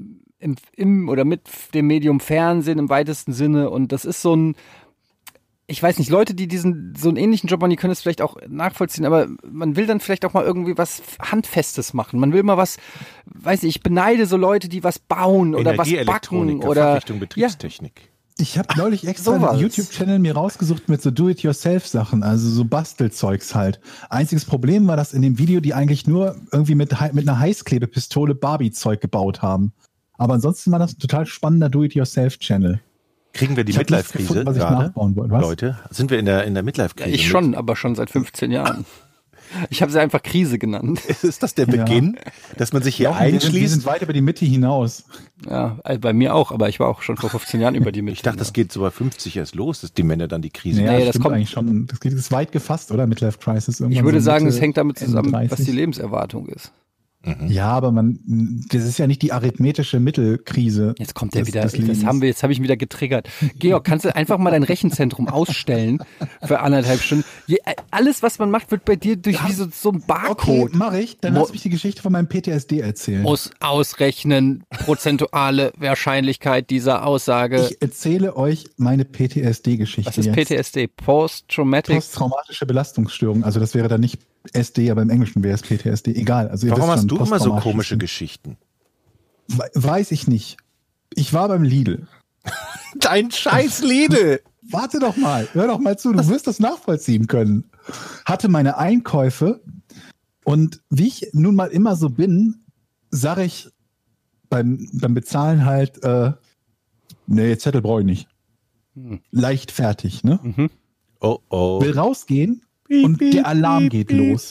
im oder mit dem Medium Fernsehen im weitesten Sinne und das ist so ein, ich weiß nicht, Leute, die so einen ähnlichen Job machen, die können es vielleicht auch nachvollziehen, aber man will dann vielleicht auch mal irgendwie was Handfestes machen. Man will mal was, weiß ich beneide so Leute, die was bauen oder was backen oder Fachrichtung Betriebstechnik. Ja. Ich habe neulich extra einen YouTube-Channel mir rausgesucht mit so Do-it-yourself-Sachen, also so Bastelzeugs halt. Einziges Problem war, dass in dem Video die eigentlich nur irgendwie mit einer Heißklebepistole Barbie-Zeug gebaut haben. Aber ansonsten war das ein total spannender Do-it-yourself-Channel. Kriegen wir die Midlife-Krise gerade? Leute, sind wir in der Midlife-Krise? Ich schon, aber schon seit 15 Jahren. Ich habe sie einfach Krise genannt. Ist das der Beginn, dass man sich hier einschließt? Wir sind weit über die Mitte hinaus. Ja, bei mir auch, aber ich war auch schon vor 15 Jahren über die Mitte. Ich dachte, das geht so bei 50 erst los, dass die Männer dann die Krise. Ja, das kommt eigentlich schon. Das ist weit gefasst, oder? Midlife Crisis. Ich würde sagen, es hängt damit zusammen, was die Lebenserwartung ist. Ja, aber das ist ja nicht die arithmetische Mittelkrise. Jetzt kommt der wieder, jetzt habe ich ihn wieder getriggert. Georg, kannst du einfach mal dein Rechenzentrum ausstellen für 1,5 Stunden? Alles, was man macht, wird bei dir durch wie so ein Barcode. Okay, mache ich. Dann lass mich die Geschichte von meinem PTSD erzählen. Muss ausrechnen, prozentuale Wahrscheinlichkeit dieser Aussage. Ich erzähle euch meine PTSD-Geschichte. Was ist PTSD? Posttraumatische Belastungsstörung. Also das wäre dann nicht SD, aber im Englischen wäre es PTSD. Egal. Also warum hast du immer so komische Geschichten? Weiß ich nicht. Ich war beim Lidl. Dein scheiß Lidl! Warte doch mal. Hör doch mal zu. Du wirst das nachvollziehen können. Hatte meine Einkäufe und wie ich nun mal immer so bin, sage ich beim Bezahlen halt, nee, Zettel brauche ich nicht. Leichtfertig, ne? Mhm. Oh. Will rausgehen. Und der Alarm geht los.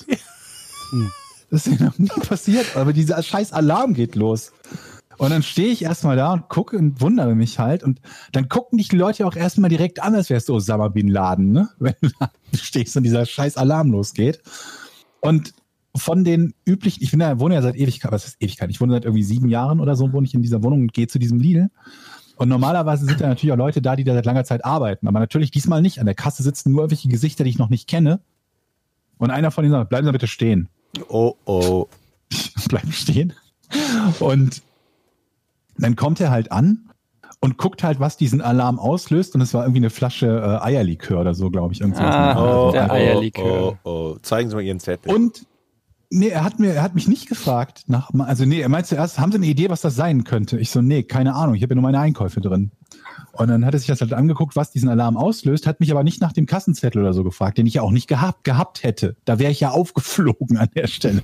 Das ist ja noch nie passiert, aber dieser scheiß Alarm geht los. Und dann stehe ich erstmal da und gucke und wundere mich halt. Und dann gucken dich die Leute auch erstmal direkt an, als wärst du Osama Bin Laden, ne? Wenn du da stehst und dieser scheiß Alarm losgeht. Und von den üblichen, wohne ja seit Ewigkeit, was ist Ewigkeit? Ich wohne seit irgendwie 7 Jahren oder so, wohne ich in dieser Wohnung und gehe zu diesem Lidl. Und normalerweise sind da natürlich auch Leute da, die da seit langer Zeit arbeiten. Aber natürlich diesmal nicht. An der Kasse sitzen nur irgendwelche Gesichter, die ich noch nicht kenne. Und einer von denen sagt, bleiben Sie bitte stehen. Oh. Bleiben stehen. Und dann kommt er halt an und guckt halt, was diesen Alarm auslöst. Und es war irgendwie eine Flasche Eierlikör oder so, glaube ich. Der Eierlikör. Zeigen Sie mal Ihren Zettel. Und nee, er hat mich nicht gefragt. Er meinte zuerst, haben Sie eine Idee, was das sein könnte? Ich so, nee, keine Ahnung, ich habe ja nur meine Einkäufe drin. Und dann hat er sich das halt angeguckt, was diesen Alarm auslöst, hat mich aber nicht nach dem Kassenzettel oder so gefragt, den ich ja auch nicht gehabt hätte. Da wäre ich ja aufgeflogen an der Stelle.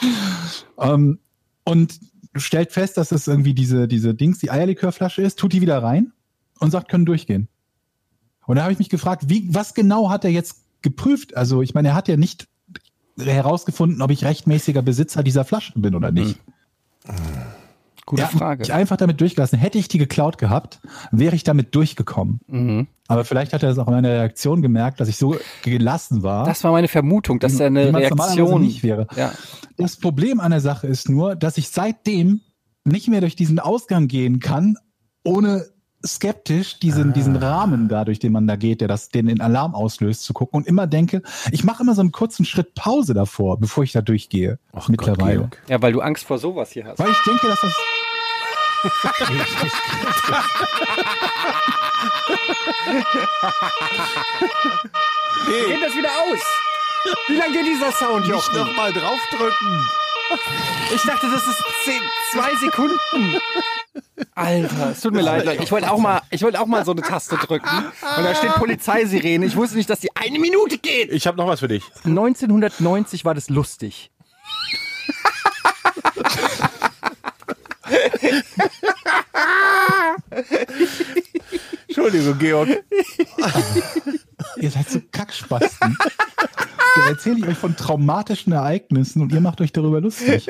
Und stellt fest, dass es irgendwie diese die Eierlikörflasche ist, tut die wieder rein und sagt, können durchgehen. Und da habe ich mich gefragt, was genau hat er jetzt geprüft? Also ich meine, er hat ja nicht herausgefunden, ob ich rechtmäßiger Besitzer dieser Flasche bin oder nicht. Gute Frage. Ich einfach damit durchgelassen. Hätte ich die geklaut gehabt, wäre ich damit durchgekommen. Aber vielleicht hat er es auch in einer Reaktion gemerkt, dass ich so gelassen war. Das war meine Vermutung, dass er eine Reaktion nicht wäre. Ja. Das Problem an der Sache ist nur, dass ich seitdem nicht mehr durch diesen Ausgang gehen kann, ohne skeptisch diesen Rahmen da, durch den man da geht, der den Alarm auslöst, zu gucken und immer denke, ich mache immer so einen kurzen Schritt Pause davor, bevor ich da durchgehe. Ach mittlerweile. Gott, ja, weil du Angst vor sowas hier hast. Weil ich denke, dass das Geht das wieder aus? Wie lange geht dieser Sound, Jochen? Nicht nochmal draufdrücken. Ich dachte, das ist 2 Sekunden. Alter, es tut mir leid, Leute. Ich wollte auch mal so eine Taste drücken. Und da steht Polizeisirene. Ich wusste nicht, dass die 1 Minute geht. Ich habe noch was für dich. 1990 war das lustig. Entschuldigung, Georg. Ihr seid so Kackspasten. Da erzähle ich euch von traumatischen Ereignissen und ihr macht euch darüber lustig.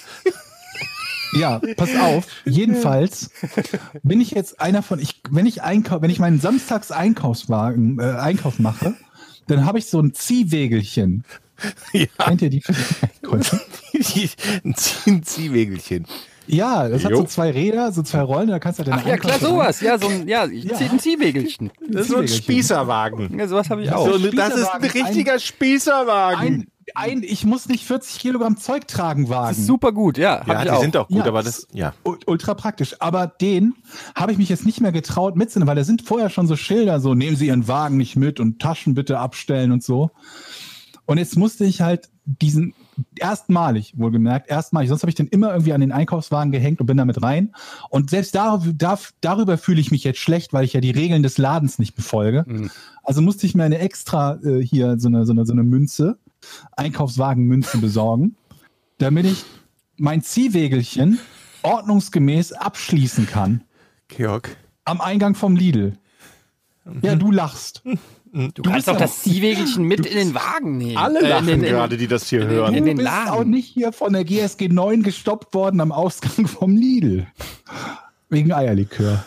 Ja, pass auf. Jedenfalls bin ich jetzt einer von, wenn ich meinen Samstags-Einkauf mache, dann habe ich so ein Ziehwägelchen. Ja. Kennt ihr die für die Einkäufe? Ein Ziehwägelchen. Ja, das hat so 2 Räder, so 2 Rollen, da kannst du deine Ach ja, klar, sowas. Ja, ein Ziehwägelchen. Das ist so ein Spießerwagen. Ja, sowas habe ich auch. Das ist ein richtiger Spießerwagen. Ich muss nicht 40 Kilogramm Zeug tragen Wagen. Das ist super gut, ja. Ja, die sind auch gut, Ja, aber das, ja. Ultra praktisch. Aber den habe ich mich jetzt nicht mehr getraut mitzunehmen, weil da sind vorher schon so Schilder, so nehmen Sie Ihren Wagen nicht mit und Taschen bitte abstellen und so. Und jetzt musste ich halt erstmalig, sonst habe ich den immer irgendwie an den Einkaufswagen gehängt und bin damit rein. Und selbst darüber fühle ich mich jetzt schlecht, weil ich ja die Regeln des Ladens nicht befolge. Also musste ich mir eine extra hier so eine Münze, Einkaufswagenmünze besorgen, damit ich mein Ziehwägelchen ordnungsgemäß abschließen kann. Georg. Am Eingang vom Lidl. Ja, du lachst. Du kannst doch das Ziehwägelchen mit in den Wagen nehmen. Alle lachen gerade, die das hier hören. in den Du bist Laden. auch nicht hier von der GSG 9 gestoppt worden am Ausgang vom Lidl. Wegen Eierlikör.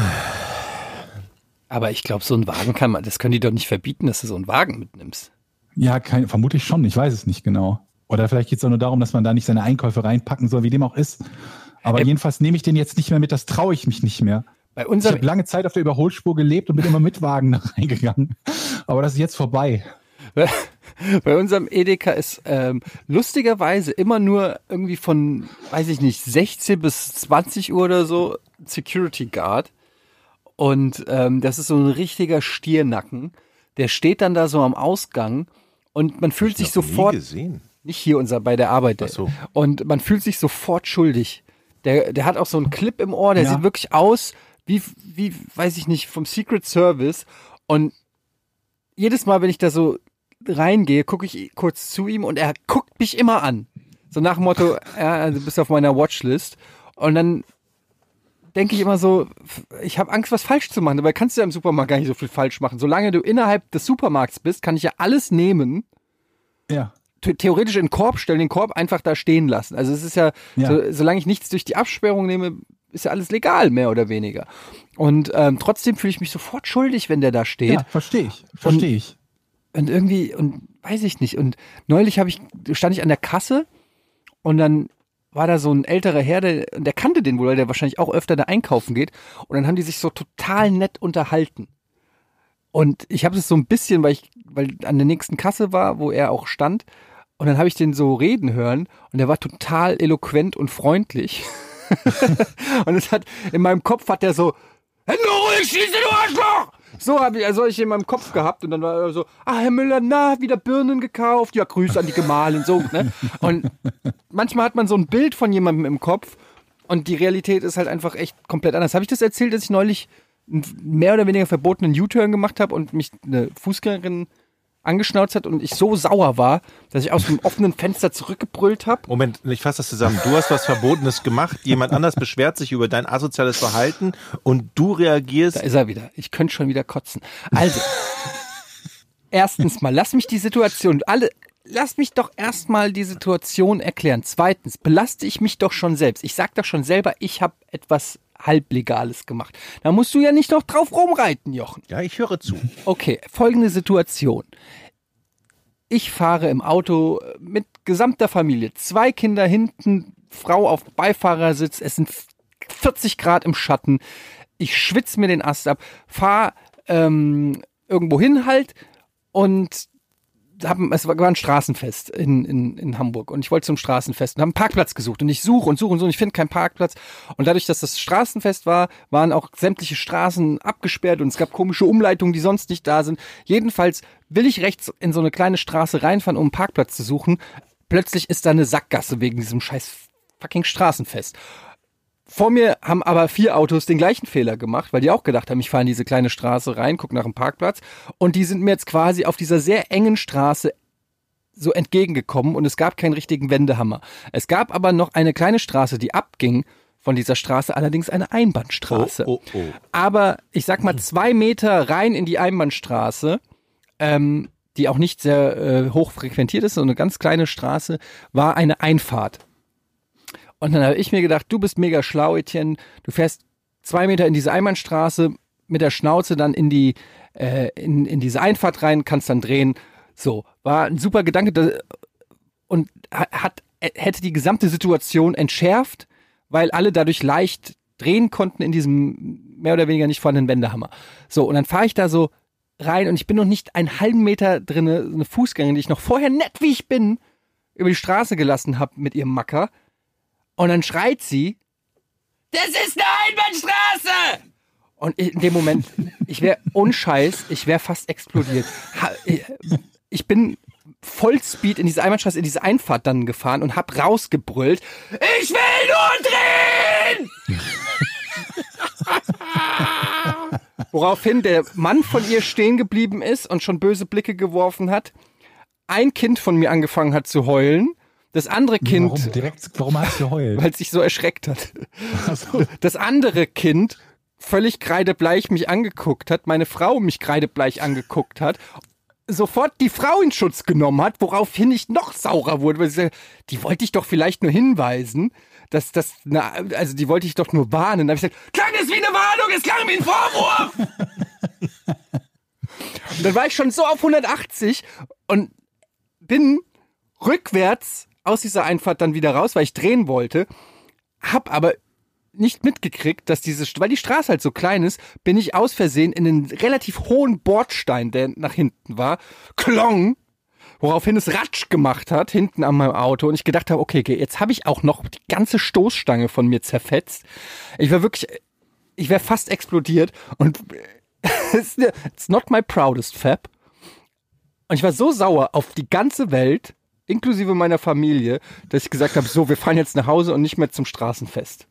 Aber ich glaube, so ein Wagen das können die doch nicht verbieten, dass du so einen Wagen mitnimmst. Ja, vermutlich schon. Ich weiß es nicht genau. Oder vielleicht geht es auch nur darum, dass man da nicht seine Einkäufe reinpacken soll, wie dem auch ist. Aber jedenfalls nehme ich den jetzt nicht mehr mit. Das traue ich mich nicht mehr. Bei Ich unserem, habe lange Zeit auf der Überholspur gelebt und bin immer mit Wagen da reingegangen. Aber das ist jetzt vorbei. bei unserem Edeka ist lustigerweise immer nur irgendwie von, weiß ich nicht, 16 bis 20 Uhr oder so Security Guard. Und das ist so ein richtiger Stiernacken. Der steht dann da so am Ausgang und man fühlt sich sofort, Gesehen. nicht hier bei der Arbeit, Ach so. und man fühlt sich sofort schuldig. Der hat auch so einen Clip im Ohr, der sieht wirklich aus wie, weiß ich nicht, vom Secret Service. Und jedes Mal, wenn ich da so reingehe, gucke ich kurz zu ihm und er guckt mich immer an. So nach dem Motto, ja, du bist auf meiner Watchlist. Und dann denke ich immer so, ich habe Angst, was falsch zu machen. Dabei kannst du ja im Supermarkt gar nicht so viel falsch machen. Solange du innerhalb des Supermarkts bist, kann ich ja alles nehmen, Ja. theoretisch in den Korb stellen, den Korb einfach da stehen lassen. Also es ist ja, solange ich nichts durch die Absperrung nehme, ist ja alles legal, mehr oder weniger. Und trotzdem fühle ich mich sofort schuldig, wenn der da steht. Ja, verstehe ich. Und irgendwie, und weiß ich nicht. Und neulich stand ich an der Kasse und dann war da so ein älterer Herr, der kannte den wohl, weil der wahrscheinlich auch öfter da einkaufen geht. Und dann haben die sich so total nett unterhalten. Und ich habe es so ein bisschen, weil an der nächsten Kasse war, wo er auch stand. Und dann habe ich den so reden hören und der war total eloquent und freundlich. Und in meinem Kopf hat der so Hände ruhig, schieße, du Arschloch! So habe ich in meinem Kopf gehabt und dann war er so, Herr Müller, wieder Birnen gekauft, ja, Grüße an die Gemahlin, so, ne? Und manchmal hat man so ein Bild von jemandem im Kopf und die Realität ist halt einfach echt komplett anders. Habe ich das erzählt, dass ich neulich einen mehr oder weniger verbotenen U-Turn gemacht habe und mich eine Fußgängerin angeschnauzt hat und ich so sauer war, dass ich aus dem offenen Fenster zurückgebrüllt habe. Moment, ich fasse das zusammen. Du hast was Verbotenes gemacht, jemand anders beschwert sich über dein asoziales Verhalten und du reagierst. Da ist er wieder. Ich könnte schon wieder kotzen. Also, erstens mal, lass mich doch erstmal die Situation erklären. Zweitens, belaste ich mich doch schon selbst. Ich sag doch schon selber, ich habe etwas Halblegales gemacht. Da musst du ja nicht noch drauf rumreiten, Jochen. Ja, ich höre zu. Okay, folgende Situation. Ich fahre im Auto mit gesamter Familie. 2 Kinder hinten, Frau auf Beifahrersitz. Es sind 40 Grad im Schatten. Ich schwitze mir den Ast ab, fahre irgendwo hin halt und es war ein Straßenfest in Hamburg und ich wollte zum Straßenfest und habe einen Parkplatz gesucht und ich suche und ich finde keinen Parkplatz und dadurch, dass das Straßenfest war, waren auch sämtliche Straßen abgesperrt und es gab komische Umleitungen, die sonst nicht da sind. Jedenfalls will ich rechts in so eine kleine Straße reinfahren, um einen Parkplatz zu suchen. Plötzlich ist da eine Sackgasse wegen diesem scheiß fucking Straßenfest. Vor mir haben aber 4 Autos den gleichen Fehler gemacht, weil die auch gedacht haben, ich fahre in diese kleine Straße rein, gucke nach einem Parkplatz und die sind mir jetzt quasi auf dieser sehr engen Straße so entgegengekommen und es gab keinen richtigen Wendehammer. Es gab aber noch eine kleine Straße, die abging von dieser Straße, allerdings eine Einbahnstraße. Oh. Aber ich sag mal 2 Meter rein in die Einbahnstraße, die auch nicht sehr hoch frequentiert ist, so eine ganz kleine Straße, war eine Einfahrt. Und dann habe ich mir gedacht, du bist mega schlau, Etienne. Du fährst 2 Meter in diese Einbahnstraße, mit der Schnauze dann in diese Einfahrt rein, kannst dann drehen. So, war ein super Gedanke und hätte die gesamte Situation entschärft, weil alle dadurch leicht drehen konnten in diesem mehr oder weniger nicht vorhandenen Wendehammer. So, und dann fahre ich da so rein und ich bin noch nicht einen halben Meter drinne, eine Fußgängerin, die ich noch vorher nett wie ich bin, über die Straße gelassen habe mit ihrem Macker. Und dann schreit sie, das ist eine Einbahnstraße! Und in dem Moment, ich wäre fast explodiert. Ich bin Vollspeed in diese Einbahnstraße, in diese Einfahrt dann gefahren und hab rausgebrüllt, ich will nur drehen! Woraufhin der Mann von ihr stehen geblieben ist und schon böse Blicke geworfen hat. Ein Kind von mir angefangen hat zu heulen. Das andere Kind... Warum hast du geheult? Weil es sich so erschreckt hat. Ach so. Das andere Kind völlig kreidebleich mich angeguckt hat, meine Frau mich kreidebleich angeguckt hat, sofort die Frau in Schutz genommen hat, woraufhin ich noch saurer wurde, weil sie sagte, die wollte ich doch vielleicht nur hinweisen, die wollte ich doch nur warnen. Dann habe ich gesagt, klang es wie eine Warnung, es klang wie ein Vorwurf! Und dann war ich schon so auf 180 und bin rückwärts aus dieser Einfahrt dann wieder raus, weil ich drehen wollte, hab aber nicht mitgekriegt, dass weil die Straße halt so klein ist, bin ich aus Versehen in einen relativ hohen Bordstein, der nach hinten war, klong, woraufhin es Ratsch gemacht hat, hinten an meinem Auto und ich gedacht habe, okay, jetzt habe ich auch noch die ganze Stoßstange von mir zerfetzt. Ich wäre fast explodiert und it's not my proudest fab. Und ich war so sauer auf die ganze Welt, inklusive meiner Familie, dass ich gesagt habe, so, wir fahren jetzt nach Hause und nicht mehr zum Straßenfest.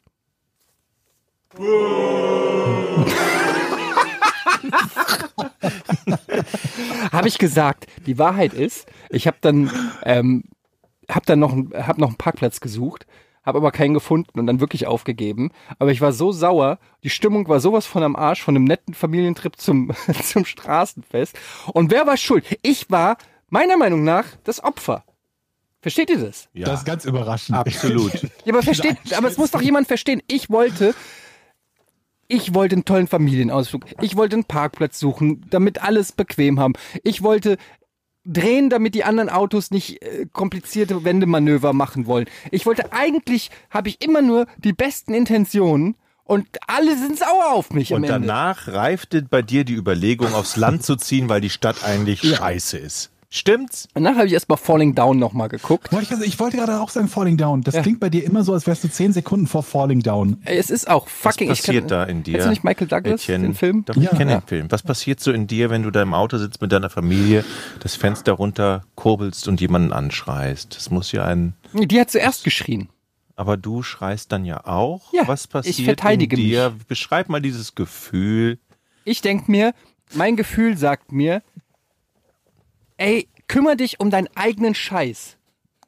Habe ich gesagt. Die Wahrheit ist, ich habe dann noch einen Parkplatz gesucht, habe aber keinen gefunden und dann wirklich aufgegeben. Aber ich war so sauer, die Stimmung war sowas von am Arsch, von einem netten Familientrip zum Straßenfest. Und wer war schuld? Ich war meiner Meinung nach das Opfer. Versteht ihr das? Ja. Das ist ganz überraschend. Absolut. Ja, aber es muss doch jemand verstehen. Ich wollte einen tollen Familienausflug. Ich wollte einen Parkplatz suchen, damit alles bequem haben. Ich wollte drehen, damit die anderen Autos nicht komplizierte Wendemanöver machen wollen. Eigentlich habe ich immer nur die besten Intentionen und alle sind sauer auf mich am Ende. Und danach reifte bei dir die Überlegung, aufs Land zu ziehen, weil die Stadt eigentlich scheiße ist. Stimmt's? Danach habe ich erstmal Falling Down nochmal geguckt. Ich wollte gerade auch sagen Falling Down. Das klingt bei dir immer so, als wärst du 10 Sekunden vor Falling Down. Es ist auch fucking... Was passiert da in dir? Kennst du nicht Michael Douglas, Etienne? den Film? Doch, ich kenne den Film. Was passiert so in dir, wenn du da im Auto sitzt mit deiner Familie, das Fenster runter kurbelst und jemanden anschreist? Das muss ja Die hat zuerst geschrien. Aber du schreist dann ja auch. Ja, was passiert ich verteidige in dir? mich. Beschreib mal dieses Gefühl. Ich denke mir, mein Gefühl sagt mir, ey, kümmere dich um deinen eigenen Scheiß.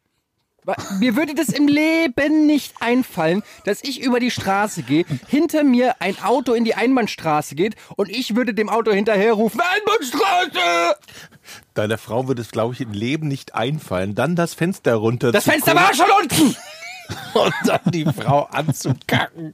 Mir würde das im Leben nicht einfallen, dass ich über die Straße gehe, hinter mir ein Auto in die Einbahnstraße geht und ich würde dem Auto hinterherrufen, Einbahnstraße! Deiner Frau würde es, glaube ich, im Leben nicht einfallen, dann das Fenster runter Das Fenster war schon unten! und dann die Frau anzukacken.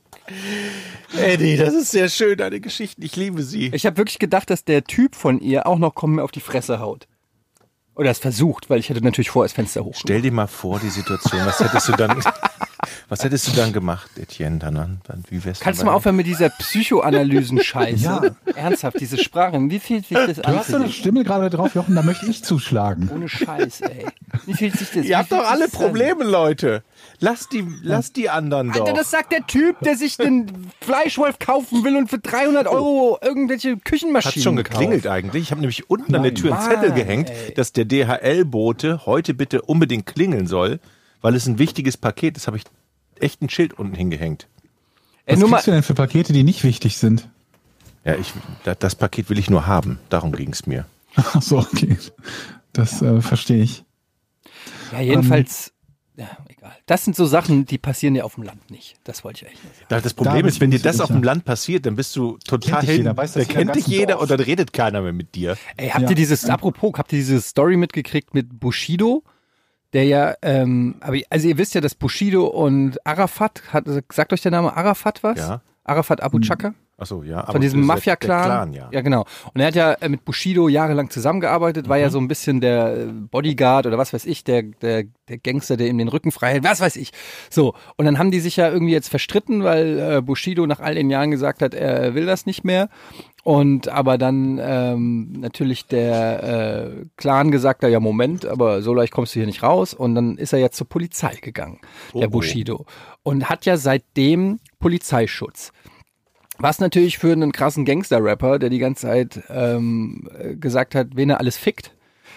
Eddie, das ist sehr schön, deine Geschichten. Ich liebe sie. Ich habe wirklich gedacht, dass der Typ von ihr auch noch mir auf die Fresse haut. Oder es versucht, weil ich hätte natürlich vorher das Fenster hoch. Stell dir mal vor, die Situation. Was hättest du dann gemacht, Etienne? Dann wie wär's Kannst du mal aufhören mit dieser Psychoanalysen-Scheiße? Ja. Ernsthaft, diese Sprache. Wie fühlt sich das Du an? hast so eine Stimme gerade drauf, Jochen, da möchte ich zuschlagen. Ohne Scheiß, ey. Wie fühlt sich das? Ihr habt doch alle Probleme, Leute. Lass die anderen doch. Alter, das sagt der Typ, der sich den Fleischwolf kaufen will und für 300 € irgendwelche Küchenmaschinen Hat schon geklingelt eigentlich. Ich habe nämlich unten an der Tür einen Zettel gehängt, dass der DHL-Bote heute bitte unbedingt klingeln soll, weil es ein wichtiges Paket ist. Habe ich echt ein Schild unten hingehängt. Was kriegst du denn für Pakete, die nicht wichtig sind? Ja, das Paket will ich nur haben. Darum ging es mir. Ach so, okay. Das verstehe ich. Ja, jedenfalls... Ja, egal. Das sind so Sachen, die passieren ja auf dem Land nicht. Das wollte ich eigentlich nicht sagen. Das Problem ist, wenn dir das auf dem Land passiert, dann bist du total Da kennt dich jeder und dann redet keiner mehr mit dir. Ey, habt ihr diese Story mitgekriegt mit Bushido? Der ja, also ihr wisst ja, dass Bushido und Arafat, sagt euch der Name Arafat was? Ja. Arafat Abu Chaka? Achso, ja. Von diesem Mafia-Clan. Ja. Ja, genau. Und er hat ja mit Bushido jahrelang zusammengearbeitet, war ja so ein bisschen der Bodyguard oder was weiß ich, der Gangster, der ihm den Rücken frei hält, was weiß ich. So, und dann haben die sich ja irgendwie jetzt verstritten, weil Bushido nach all den Jahren gesagt hat, er will das nicht mehr. Und aber dann natürlich der Clan gesagt hat, ja Moment, aber so leicht kommst du hier nicht raus. Und dann ist er jetzt zur Polizei gegangen, der Bushido. Und hat ja seitdem Polizeischutz. Was natürlich für einen krassen Gangster-Rapper, der die ganze Zeit gesagt hat, wen er alles fickt,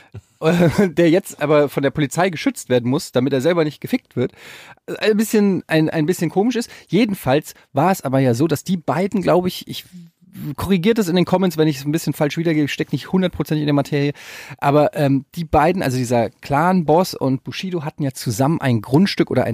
der jetzt aber von der Polizei geschützt werden muss, damit er selber nicht gefickt wird, ein bisschen komisch ist. Jedenfalls war es aber ja so, dass die beiden, glaube ich korrigiert es in den Comments, wenn ich es ein bisschen falsch wiedergebe, ich stecke nicht 100% in der Materie, aber die beiden, also dieser Clan-Boss und Bushido hatten ja zusammen ein Grundstück oder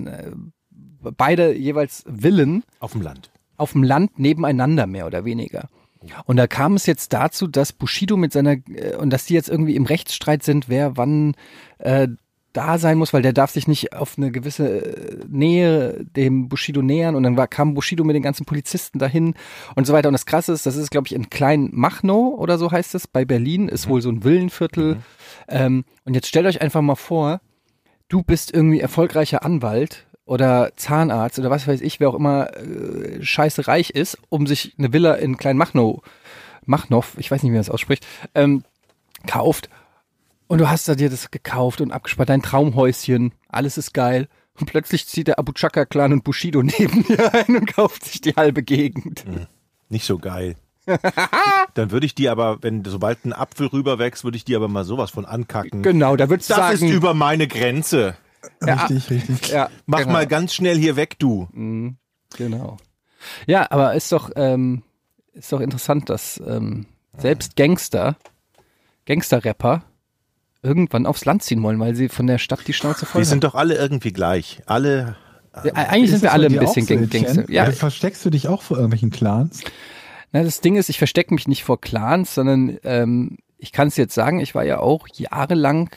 beide jeweils Villen. Auf dem Land. Auf dem Land nebeneinander, mehr oder weniger. Und da kam es jetzt dazu, dass Bushido und dass die jetzt irgendwie im Rechtsstreit sind, wer wann da sein muss, weil der darf sich nicht auf eine gewisse Nähe dem Bushido nähern und dann kam Bushido mit den ganzen Polizisten dahin und so weiter. Und das Krasse ist, das ist, glaube ich, in Kleinmachnow oder so heißt es, bei Berlin, ist wohl so ein Villenviertel. Und jetzt stellt euch einfach mal vor, du bist irgendwie erfolgreicher Anwalt oder Zahnarzt oder was weiß ich, wer auch immer scheiße reich ist, um sich eine Villa in Kleinmachnow, ich weiß nicht, wie man das ausspricht, kauft. Und du hast da dir das gekauft und abgespart, dein Traumhäuschen, alles ist geil. Und plötzlich zieht der Abu Chaka-Clan und Bushido neben dir ein und kauft sich die halbe Gegend. Nicht so geil. Dann würde ich die aber, sobald ein Apfel rüberwächst, würde ich die aber mal sowas von ankacken. Genau, da würdest du sagen... Das ist über meine Grenze. Richtig. Ja, Mach mal ganz schnell hier weg, du. Genau. Ja, aber ist doch interessant, dass selbst Gangster-Rapper irgendwann aufs Land ziehen wollen, weil sie von der Stadt die Schnauze voll haben. Wir sind doch alle irgendwie gleich. Alle. Eigentlich sind wir alle ein bisschen Gangster. Ja. Versteckst du dich auch vor irgendwelchen Clans? Na, das Ding ist, ich verstecke mich nicht vor Clans, sondern ich kann es jetzt sagen, ich war ja auch jahrelang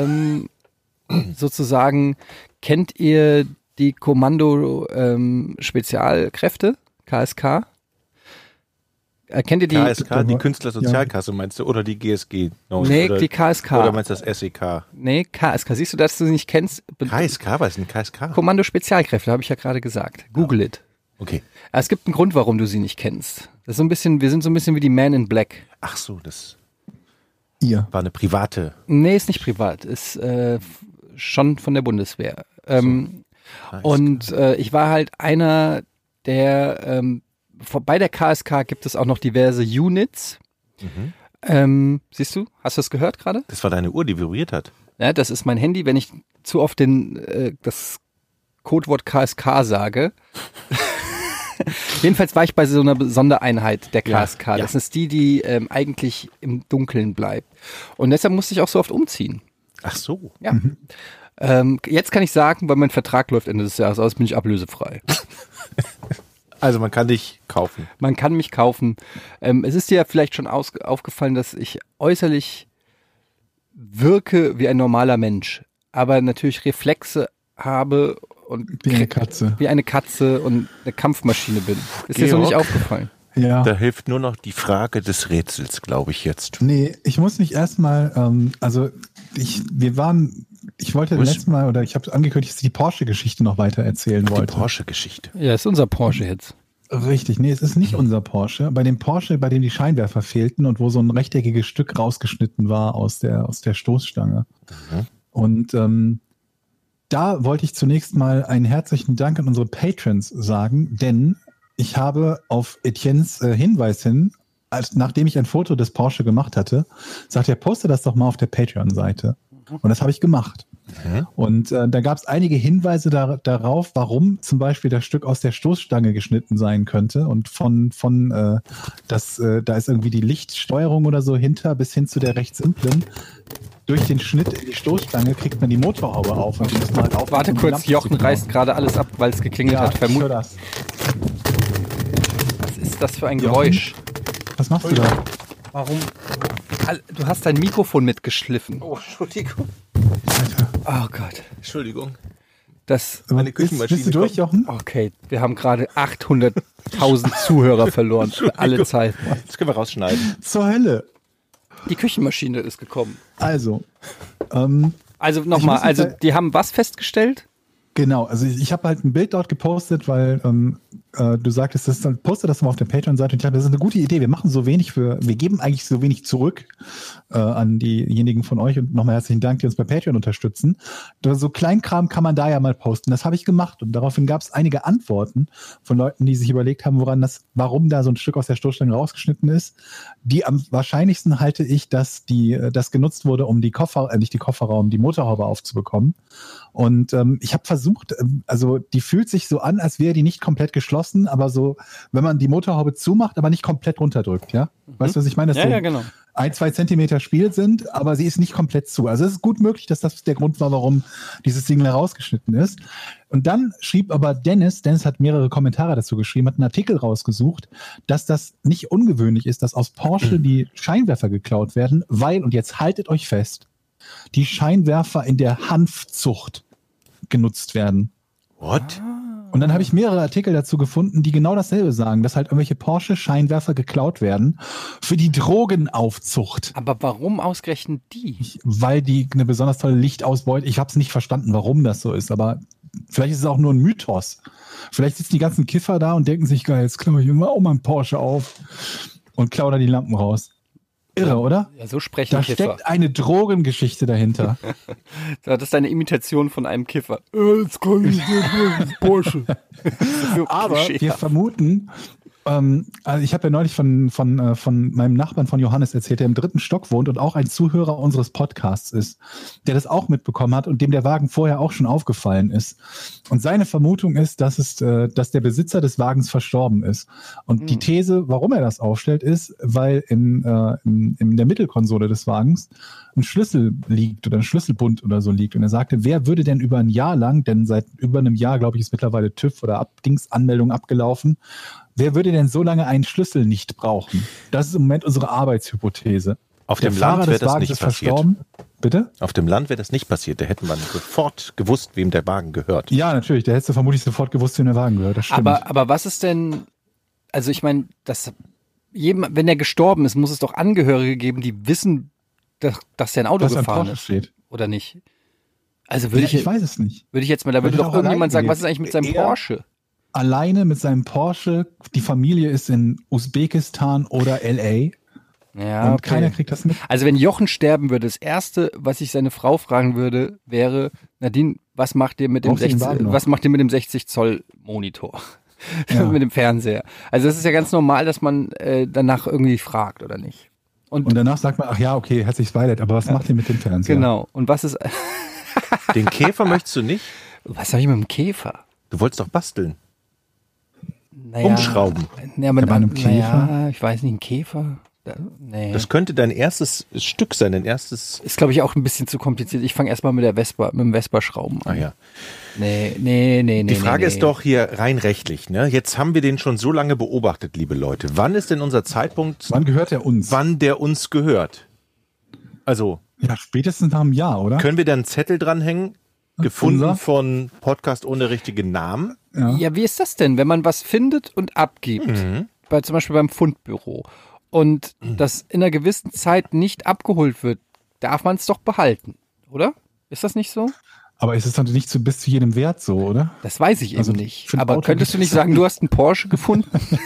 sozusagen, kennt ihr die Kommando Spezialkräfte, KSK? Kennt ihr die? KSK, die Künstlersozialkasse meinst du? Oder die GSG? Nee, die KSK. Oder meinst du das SEK? Nee, KSK. Siehst du, dass du sie nicht kennst? KSK? Was ist denn KSK? Kommando Spezialkräfte, habe ich ja gerade gesagt. Google it. Okay. Es gibt einen Grund, warum du sie nicht kennst. Das ist so ein bisschen, wir sind so ein bisschen wie die Man in Black. Ach so, das... Ihr. War eine private. Nee, ist nicht privat, ist schon von der Bundeswehr. Und ich war halt einer der, bei der KSK gibt es auch noch diverse Units. Siehst du, hast du das gehört gerade? Das war deine Uhr, die vibriert hat. Ja, das ist mein Handy, wenn ich zu oft das Codewort KSK sage. Jedenfalls war ich bei so einer Sondereinheit der KSK. Ja. Das ist die eigentlich im Dunkeln bleibt. Und deshalb musste ich auch so oft umziehen. Ach so. Ja. Jetzt kann ich sagen, weil mein Vertrag läuft Ende des Jahres aus, bin ich ablösefrei. Also man kann dich kaufen. Man kann mich kaufen. Es ist dir ja vielleicht schon aufgefallen, dass ich äußerlich wirke wie ein normaler Mensch, aber natürlich Reflexe habe und wie eine Katze. Wie eine Katze und eine Kampfmaschine bin. Ist dir so nicht aufgefallen? Ja. Da hilft nur noch die Frage des Rätsels, glaube ich jetzt. Nee, ich muss mich erstmal, ich wollte letztes Mal, oder ich habe angekündigt, dass ich die Porsche-Geschichte noch weiter erzählen wollte. Die Porsche-Geschichte. Ja, ist unser Porsche jetzt. Richtig, nee, es ist nicht unser Porsche. Bei dem Porsche, bei dem die Scheinwerfer fehlten und wo so ein rechteckiges Stück rausgeschnitten war aus der Stoßstange. Und da wollte ich zunächst mal einen herzlichen Dank an unsere Patrons sagen, denn ich habe auf Etiennes Hinweis hin, nachdem ich ein Foto des Porsche gemacht hatte, sagte er, poste das doch mal auf der Patreon-Seite. Und das habe ich gemacht. Und da gab es einige Hinweise darauf, warum zum Beispiel das Stück aus der Stoßstange geschnitten sein könnte. Und da ist irgendwie die Lichtsteuerung oder so hinter, bis hin zu der recht simplen. Durch den Schnitt in die Stoßstange kriegt man die Motorhaube auf. Und die muss man halt auf. Warte kurz, Jochen reißt gerade alles ab, weil es geklingelt hat. Ich höre das. Was ist das für ein Geräusch? Was machst du da? Warum? Du hast dein Mikrofon mitgeschliffen. Oh, Entschuldigung. Alter. Oh Gott. Entschuldigung. Meine Küchenmaschine. Bist du durch, Jochen? Okay, wir haben gerade 800.000 Zuhörer verloren. Für alle Zeiten. Das können wir rausschneiden. Zur Hölle. Die Küchenmaschine ist gekommen. Also nochmal, die haben was festgestellt? Genau, also ich habe halt ein Bild dort gepostet, weil du sagtest, poste das mal auf der Patreon-Seite und ich dachte, das ist eine gute Idee. Wir geben eigentlich so wenig zurück an diejenigen von euch und nochmal herzlichen Dank, die uns bei Patreon unterstützen. So Kleinkram kann man da ja mal posten. Das habe ich gemacht und daraufhin gab es einige Antworten von Leuten, die sich überlegt haben, warum da so ein Stück aus der Stoßstange rausgeschnitten ist. Die am wahrscheinlichsten halte ich, dass das genutzt wurde, um die Motorhaube aufzubekommen. Und ich habe versucht, also die fühlt sich so an, als wäre die nicht komplett geschlossen, aber so, wenn man die Motorhaube zumacht, aber nicht komplett runterdrückt, ja? Weißt du, was ich meine? Dass genau. 1-2 Zentimeter Spiel sind, aber sie ist nicht komplett zu. Also es ist gut möglich, dass das der Grund war, warum dieses Signal rausgeschnitten ist. Und dann schrieb aber Dennis hat mehrere Kommentare dazu geschrieben, hat einen Artikel rausgesucht, dass das nicht ungewöhnlich ist, dass aus Porsche die Scheinwerfer geklaut werden, weil, und jetzt haltet euch fest, die Scheinwerfer in der Hanfzucht genutzt werden. What? Und dann habe ich mehrere Artikel dazu gefunden, die genau dasselbe sagen, dass halt irgendwelche Porsche-Scheinwerfer geklaut werden für die Drogenaufzucht. Aber warum ausgerechnet die? Weil die eine besonders tolle Lichtausbeute, ich habe es nicht verstanden, warum das so ist, aber vielleicht ist es auch nur ein Mythos. Vielleicht sitzen die ganzen Kiffer da und denken sich, geil, jetzt klaue ich immer auch mal einen Porsche auf und klaue da die Lampen raus. Irre, oder? Ja, so sprechen da Kiffer. Steckt eine Drogengeschichte dahinter. Das ist eine Imitation von einem Kiffer. Jetzt kann ich nicht Porsche. Aber wir vermuten, also ich habe ja neulich von meinem Nachbarn von Johannes erzählt, der im 3. Stock wohnt und auch ein Zuhörer unseres Podcasts ist, der das auch mitbekommen hat und dem der Wagen vorher auch schon aufgefallen ist. Und seine Vermutung ist, dass der Besitzer des Wagens verstorben ist. Und die These, warum er das aufstellt, ist, weil in der Mittelkonsole des Wagens ein Schlüssel liegt oder ein Schlüsselbund oder so liegt. Und er sagte, wer würde denn über ein Jahr lang, denn seit über einem Jahr, glaube ich, ist mittlerweile TÜV oder Anmeldung abgelaufen, wer würde denn so lange einen Schlüssel nicht brauchen? Das ist im Moment unsere Arbeitshypothese. Auf dem Land wäre das nicht passiert. Bitte? Auf dem Land wäre das nicht passiert. Da hätte man sofort gewusst, wem der Wagen gehört. Ja, natürlich. Da hättest du vermutlich sofort gewusst, wem der Wagen gehört. Das stimmt. Aber was ist denn, also ich meine, wenn er gestorben ist, muss es doch Angehörige geben, die wissen, dass er ein Auto gefahren ist. Steht. Oder nicht? Also ich weiß es nicht. Würde ich jetzt mal, da würde doch irgendjemand sagen, was ist eigentlich mit seinem Porsche? Alleine mit seinem Porsche, die Familie ist in Usbekistan oder LA Ja, Und okay. keiner kriegt das mit. Also wenn Jochen sterben würde, das Erste, was ich seine Frau fragen würde, wäre, Nadine, was macht ihr mit dem Brauchst du den 60, Wagen noch? was macht ihr mit dem 60 Zoll Monitor? Ja. Mit dem Fernseher. Also das ist ja ganz normal, dass man danach irgendwie fragt, oder nicht? Und danach sagt man, ach ja, okay, herzliches Beileid, aber was macht ihr mit dem Fernseher? Genau. Und was ist, Den Käfer möchtest du nicht? was habe ich mit dem Käfer? Du wolltest doch basteln. Naja, Umschrauben. Ja, mit bei einem Käfer? Naja, ich weiß nicht, ein Käfer? Nee. Das könnte dein erstes Stück sein, dein erstes. Ist, glaube ich, auch ein bisschen zu kompliziert. Ich fange erstmal mit dem Vespa-Schrauben an. Ah ja. Nee. Die Frage nee. ist doch hier rein rechtlich, ne? Jetzt haben wir den schon so lange beobachtet, liebe Leute. Wann ist denn unser Zeitpunkt, Wann gehört er uns? wann der uns gehört? Also, Ja, spätestens nach einem Jahr, oder? können wir da einen Zettel dranhängen? Gefunden Unser? von Podcast ohne richtigen Namen? Ja, wie ist das denn, wenn man was findet und abgibt? Zum Beispiel beim Fundbüro. Und das in einer gewissen Zeit nicht abgeholt wird, darf man es doch behalten, oder? Ist das nicht so? Aber ist es dann nicht bis zu jedem Wert so, oder? Das weiß ich Also eben nicht. für ein Aber Auto könntest du gibt nicht es- sagen, du hast einen Porsche gefunden?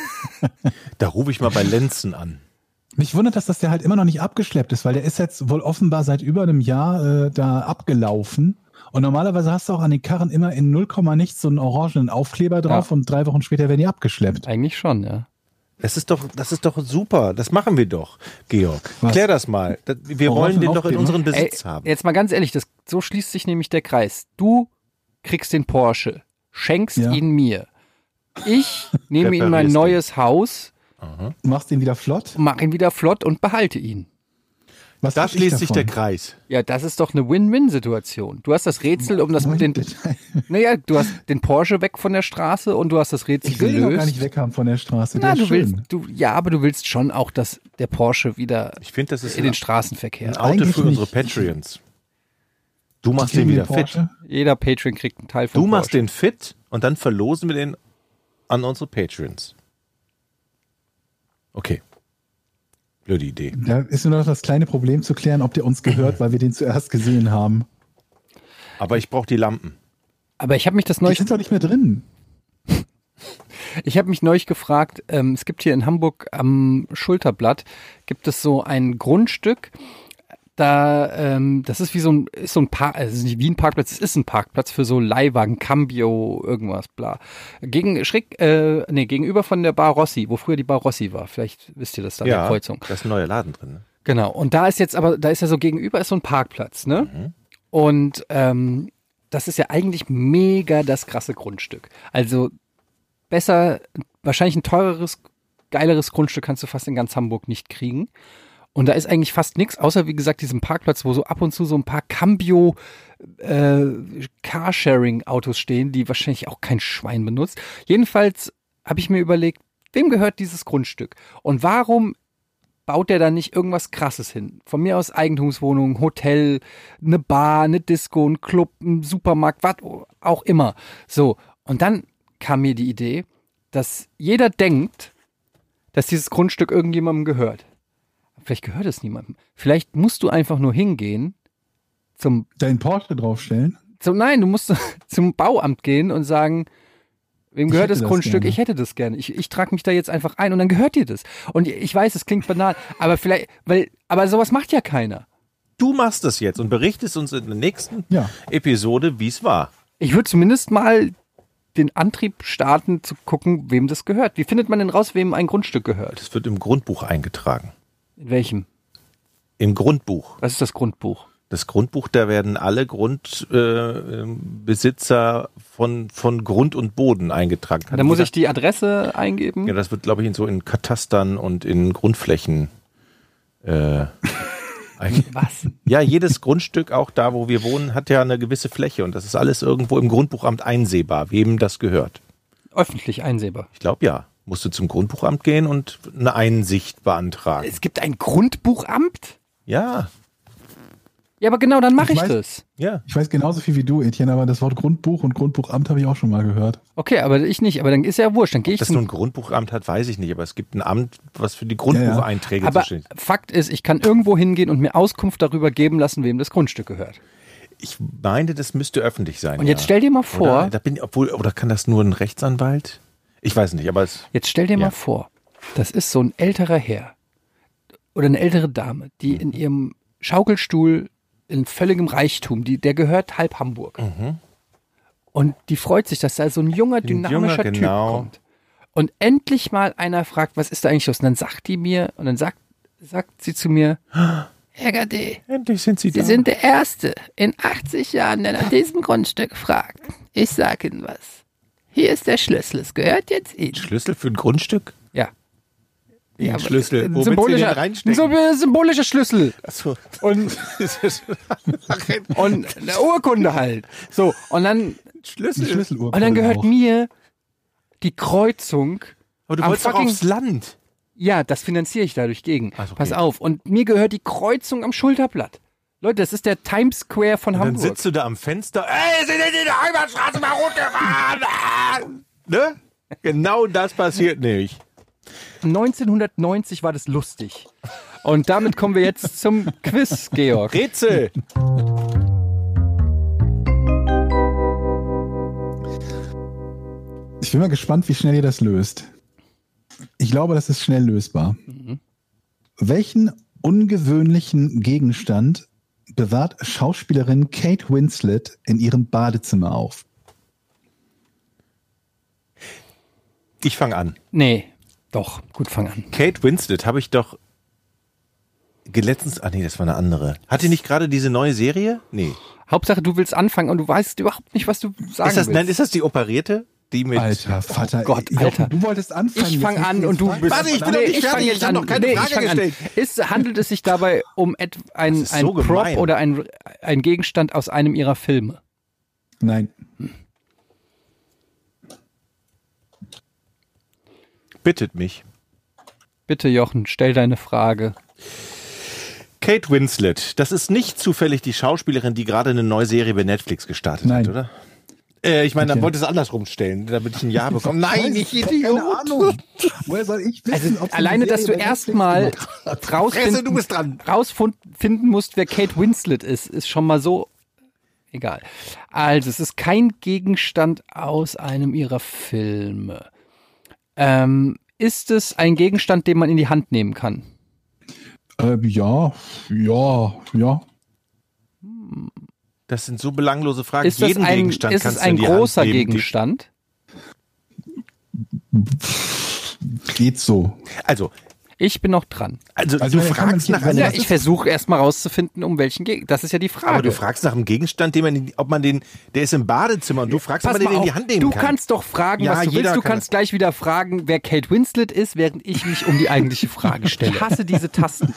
Da rufe ich mal bei Lenzen an. Mich wundert, dass der halt immer noch nicht abgeschleppt ist, weil der ist jetzt wohl offenbar seit über einem Jahr da abgelaufen. Und normalerweise hast du auch an den Karren immer in 0, nichts so einen orangenen Aufkleber drauf und 3 Wochen später werden die abgeschleppt. Eigentlich schon, ja. Das ist doch super. Das machen wir doch, Georg. Was? Klär das mal. Wir wollen den doch in Aufkleber? unseren Ey, Besitz haben. jetzt mal ganz ehrlich, so schließt sich nämlich der Kreis. Du kriegst den Porsche, schenkst Ja. ihn mir. Ich nehme ihn in mein Reparierst neues Haus, Machst den wieder flott? mache ihn wieder flott und behalte ihn. Was Da hab ich schließt sich der davon? Kreis. Ja, das ist doch eine Win-Win-Situation. Du hast das Rätsel um das mit den. Naja, du hast den Porsche weg von der Straße und du hast das Rätsel Ich will ihn doch gelöst. gar nicht weghaben von der Straße. Na, der ist du willst, schön. ja, aber du willst schon auch, dass der Porsche wieder Ich finde, das ist in den Straßenverkehr. ein Auto Eigentlich für unsere nicht. Patreons. Du machst Kriegen den wir wieder fit. Porsche? Jeder Patreon kriegt einen Teil von Du machst Porsche. den fit und dann verlosen wir den an unsere Patreons. Okay. Blöde Idee. Da ist nur noch das kleine Problem zu klären, ob der uns gehört, weil wir den zuerst gesehen haben. Aber ich brauche die Lampen. Aber ich habe mich das Die neulich, sind doch nicht mehr drin. ich habe mich neulich gefragt, es gibt hier in Hamburg am Schulterblatt, gibt es so ein Grundstück, da, das ist wie so ein Park, also es ist nicht wie ein Parkplatz, es ist ein Parkplatz für so Leihwagen, Cambio, irgendwas, bla. Gegenüber von der Bar Rossi, wo früher die Bar Rossi war. Vielleicht wisst ihr das da, der Kreuzung. da ist ein neuer Laden drin. Ne? Genau. Und da ist jetzt aber, da ist ja so gegenüber ist so ein Parkplatz, ne? Und das ist ja eigentlich mega das krasse Grundstück. Also besser, wahrscheinlich ein teureres, geileres Grundstück kannst du fast in ganz Hamburg nicht kriegen. Und da ist eigentlich fast nichts, außer wie gesagt diesem Parkplatz, wo so ab und zu so ein paar Cambio Carsharing-Autos stehen, die wahrscheinlich auch kein Schwein benutzt. Jedenfalls habe ich mir überlegt, wem gehört dieses Grundstück? Und warum baut der da nicht irgendwas Krasses hin? Von mir aus Eigentumswohnung, Hotel, eine Bar, eine Disco, ein Club, ein Supermarkt, was auch immer. So, und dann kam mir die Idee, dass jeder denkt, dass dieses Grundstück irgendjemandem gehört. Vielleicht gehört es niemandem. Vielleicht musst du einfach nur hingehen Deinen Porsche draufstellen. Nein, du musst zum Bauamt gehen und sagen, wem Ich gehört hätte das das Grundstück? gerne. Ich hätte das gerne. Ich trage mich da jetzt einfach ein und dann gehört dir das. Und ich weiß, es klingt banal, aber vielleicht, aber sowas macht ja keiner. Du machst das jetzt und berichtest uns in der nächsten Ja. Episode, wie es war. Ich würde zumindest mal den Antrieb starten, zu gucken, wem das gehört. Wie findet man denn raus, wem ein Grundstück gehört? Das wird im Grundbuch eingetragen. In welchem? Im Grundbuch. Was ist das Grundbuch? Das Grundbuch, da werden alle Grundbesitzer von Grund und Boden eingetragen. Da muss ich die Adresse eingeben. Ja, das wird, glaube ich, in Katastern und in Grundflächen. Was? Ja, jedes Grundstück, auch da, wo wir wohnen, hat ja eine gewisse Fläche und das ist alles irgendwo im Grundbuchamt einsehbar, wem das gehört. Öffentlich einsehbar. Ich glaube ja. Musst du zum Grundbuchamt gehen und eine Einsicht beantragen. Es gibt ein Grundbuchamt? Ja, Ja, aber genau, dann mache Ich ich weiß- das. ja. Ich weiß genauso viel wie du, Etienne, aber das Wort Grundbuch und Grundbuchamt habe ich auch schon mal gehört. Okay, aber ich nicht. Aber dann ist ja wurscht. Dann gehe ich Dass zum nun ein Grundbuchamt hat, weiß ich nicht, aber es gibt ein Amt, was für die Grundbucheinträge Aber zuständig ist. Fakt ist, ich kann irgendwo hingehen und mir Auskunft darüber geben lassen, wem das Grundstück gehört. Ich meine, das müsste öffentlich sein. Und jetzt stell dir mal vor, Oder kann das nur ein Rechtsanwalt? Ich weiß nicht, aber es. jetzt stell dir Ja. mal vor, das ist so ein älterer Herr. oder eine ältere Dame, die in ihrem Schaukelstuhl in völligem Reichtum, der gehört halb Hamburg. Und die freut sich, dass da so ein junger, dynamischer Typ kommt. Und endlich mal einer fragt, was ist da eigentlich los? Und dann sagt die mir, und dann sagt sie zu mir, Herr Gade, Endlich sind Sie Sie da. sind der Erste in 80 Jahren, der nach diesem Grundstück fragt. Ich sag Ihnen was. Hier ist der Schlüssel, es gehört jetzt Ihnen. Schlüssel für ein Grundstück? Ja. Wie ein aber Schlüssel. ein Wo willst du den symbolischer, reinstecken? symbolischer Schlüssel. Achso. Und eine Urkunde halt. So, und dann Schlüsselurkunde Und dann gehört auch. mir die Kreuzung. Aber du am wolltest doch fucking- aufs Land. Ja, das finanziere ich dadurch gegen. Ach, okay. Pass auf. Und mir gehört die Kreuzung am Schulterblatt. Leute, das ist der Times Square von Und dann Hamburg. sitzt du da am Fenster. Ey, sind die in der Heimatstraße mal rot gefahren? Ne? Genau das passiert nicht. 1990 war das lustig. Und damit kommen wir jetzt zum Quiz, Georg. Rätsel. Ich bin mal gespannt, wie schnell ihr das löst. Ich glaube, das ist schnell lösbar. Welchen ungewöhnlichen Gegenstand bewahrt Schauspielerin Kate Winslet in ihrem Badezimmer auf? Ich fange an. Nee, doch, gut, fang an. Kate Winslet habe ich doch letztens. Ah nee, das war eine andere. Hat die nicht gerade diese neue Serie? Nee. Hauptsache, du willst anfangen und du weißt überhaupt nicht, was du sagen Ist das, willst. nein, ist das die operierte? Die mit. Alter, Vater. Gott, Jochen, Alter. Du wolltest anfangen. Ich fange an und du bist... Warte, ich bin doch nicht ich fang fertig, jetzt ich hab noch keine Frage ich fang an. gestellt. Handelt es sich dabei um ein ist so Prop gemein. oder ein Gegenstand aus einem ihrer Filme? Nein. Bittet mich. Bitte, Jochen, stell deine Frage. Kate Winslet, das ist nicht zufällig die Schauspielerin, die gerade eine neue Serie bei Netflix gestartet Nein. hat, oder? Ich meine, dann Okay. wollte ich es andersrum stellen, damit ich ein Ja bekomme. Nein, ich Keine Idiot. Ahnung. Woher soll ich wissen, ob sie Alleine, eine dass du Serie bei erstmal Netflix gemacht hat? Fresse, du bist dran. rausfinden musst, wer Kate Winslet ist schon mal so egal. Also, es ist kein Gegenstand aus einem ihrer Filme. Ist es ein Gegenstand, den man in die Hand nehmen kann? Ja. Das sind so belanglose Fragen. Ist es ein großer Hand nehmen. Gegenstand? Geht so. Also Ich bin noch dran. du kann man fragst hier- nach einem, Ja, ich versuche erstmal rauszufinden, um welchen Gegenstand. Das ist ja die Frage. aber du fragst nach einem Gegenstand, der ist im Badezimmer und du fragst, ob Pass man den mal in die auf, Hand nehmen du kann. kannst doch fragen, Ja, was du jeder willst. Du kann kannst gleich wieder fragen, wer Kate Winslet ist, während ich mich um die eigentliche Frage stelle. Ich hasse diese Tasten.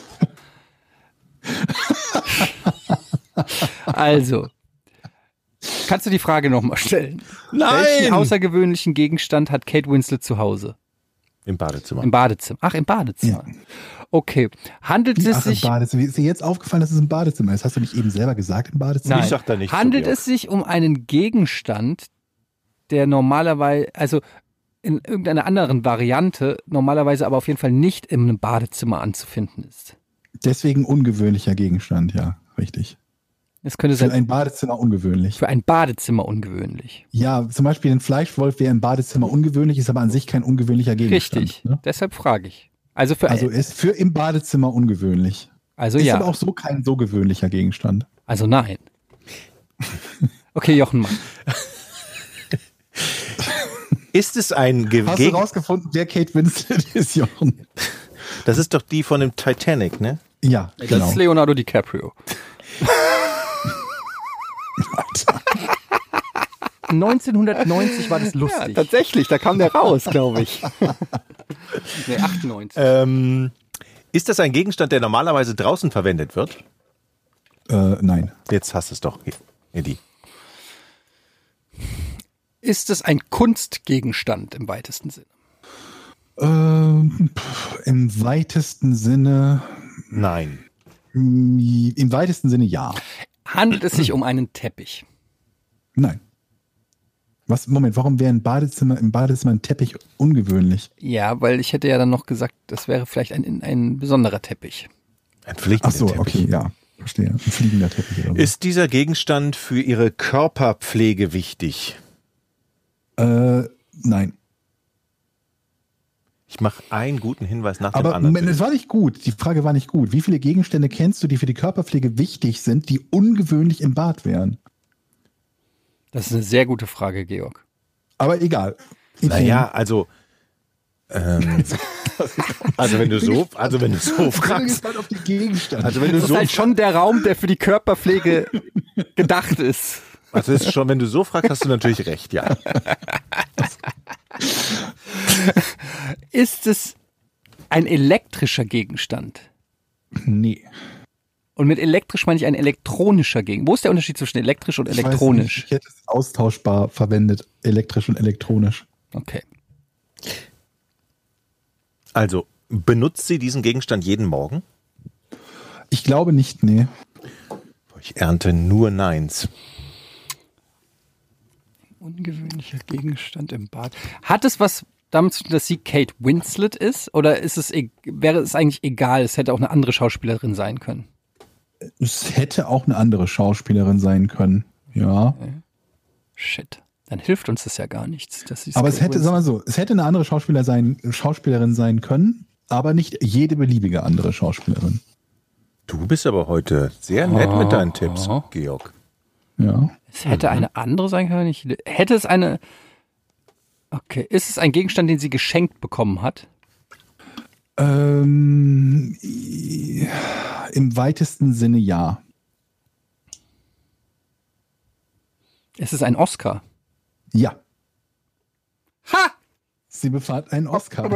Also, kannst du die Frage nochmal stellen? Welchen außergewöhnlichen Gegenstand hat Kate Winslet zu Hause? Im Badezimmer. Im Badezimmer. Ach, im Badezimmer. Okay. Handelt es Ach, im sich... Badezimmer. Wie ist dir jetzt aufgefallen, dass es ein Badezimmer ist? Hast du nicht eben selber gesagt, im Badezimmer? Nein. Ich sag da nichts zu, Handelt Georg. es sich um einen Gegenstand, der normalerweise, also in irgendeiner anderen Variante, normalerweise aber auf jeden Fall nicht in einem Badezimmer anzufinden ist? Deswegen ungewöhnlicher Gegenstand, ja, richtig. Es könnte Für sein, ein Badezimmer ungewöhnlich. für ein Badezimmer ungewöhnlich. Ja, zum Beispiel ein Fleischwolf wäre im Badezimmer ungewöhnlich, ist aber an sich kein ungewöhnlicher Gegenstand. Richtig. Ne? Deshalb frage ich. Also für Also ist für im Badezimmer ungewöhnlich. also Ist ja. aber auch so kein so gewöhnlicher Gegenstand. Also nein. Okay, Jochen, Mann. Ist es ein Hast du rausgefunden, wer Kate Winslet ist, Jochen? Das ist doch die von dem Titanic, ne? Ja, Das genau. ist Leonardo DiCaprio. 1990 war das lustig. tatsächlich, da kam der raus, glaube ich. Nee, 98. Ist das ein Gegenstand, der normalerweise draußen verwendet wird? Nein. Jetzt hast du es doch, Eddie. Ist es ein Kunstgegenstand im weitesten Sinne? Im weitesten Sinne, Nein. im weitesten Sinne ja. Handelt es sich um einen Teppich? Nein. Was, Moment, warum wäre im Badezimmer ein Teppich ungewöhnlich? Ja, weil ich hätte ja dann noch gesagt, das wäre vielleicht ein besonderer Teppich. Ein Ach fliegender so, Teppich. okay, ja, verstehe. Ein fliegender Teppich oder so. Ist dieser Gegenstand für Ihre Körperpflege wichtig? Nein. Ich mache einen guten Hinweis nach dem Aber anderen. es war nicht gut. Die Frage war nicht gut. Wie viele Gegenstände kennst du, die für die Körperpflege wichtig sind, die ungewöhnlich im Bad wären? Das ist eine sehr gute Frage, Georg. Aber egal. Naja, also wenn du so fragst. Auf die Gegenstände. Also wenn du Das ist halt schon der Raum, der für die Körperpflege gedacht ist. Also ist schon, wenn du so fragst, hast du natürlich recht, ja. Ist es ein elektrischer Gegenstand? Nee. Und mit elektrisch meine ich ein elektronischer Gegenstand. Wo ist der Unterschied zwischen elektrisch und Ich weiß elektronisch? nicht, ich hätte es austauschbar verwendet, elektrisch und elektronisch. Okay. Also, benutzt sie diesen Gegenstand jeden Morgen? Ich glaube nicht, nee. Ich ernte nur Neins. Ungewöhnlicher Gegenstand im Bad. Hat es was damit zu tun, dass sie Kate Winslet ist? Oder wäre es eigentlich egal, es hätte auch eine andere Schauspielerin sein können? Es hätte auch eine andere Schauspielerin sein können, ja. Shit. Dann hilft uns das ja gar nichts. Aber es hätte, sagen wir so, es hätte eine andere Schauspielerin sein können, aber nicht jede beliebige andere Schauspielerin. Du bist aber heute sehr nett mit deinen Tipps, Georg. Ja. Es hätte eine andere sein können. Hätte es eine. Okay. Ist es ein Gegenstand, den sie geschenkt bekommen hat? Im weitesten Sinne ja. Ist es ein Oscar? Ja. Ha! Sie befahrt einen Oscar.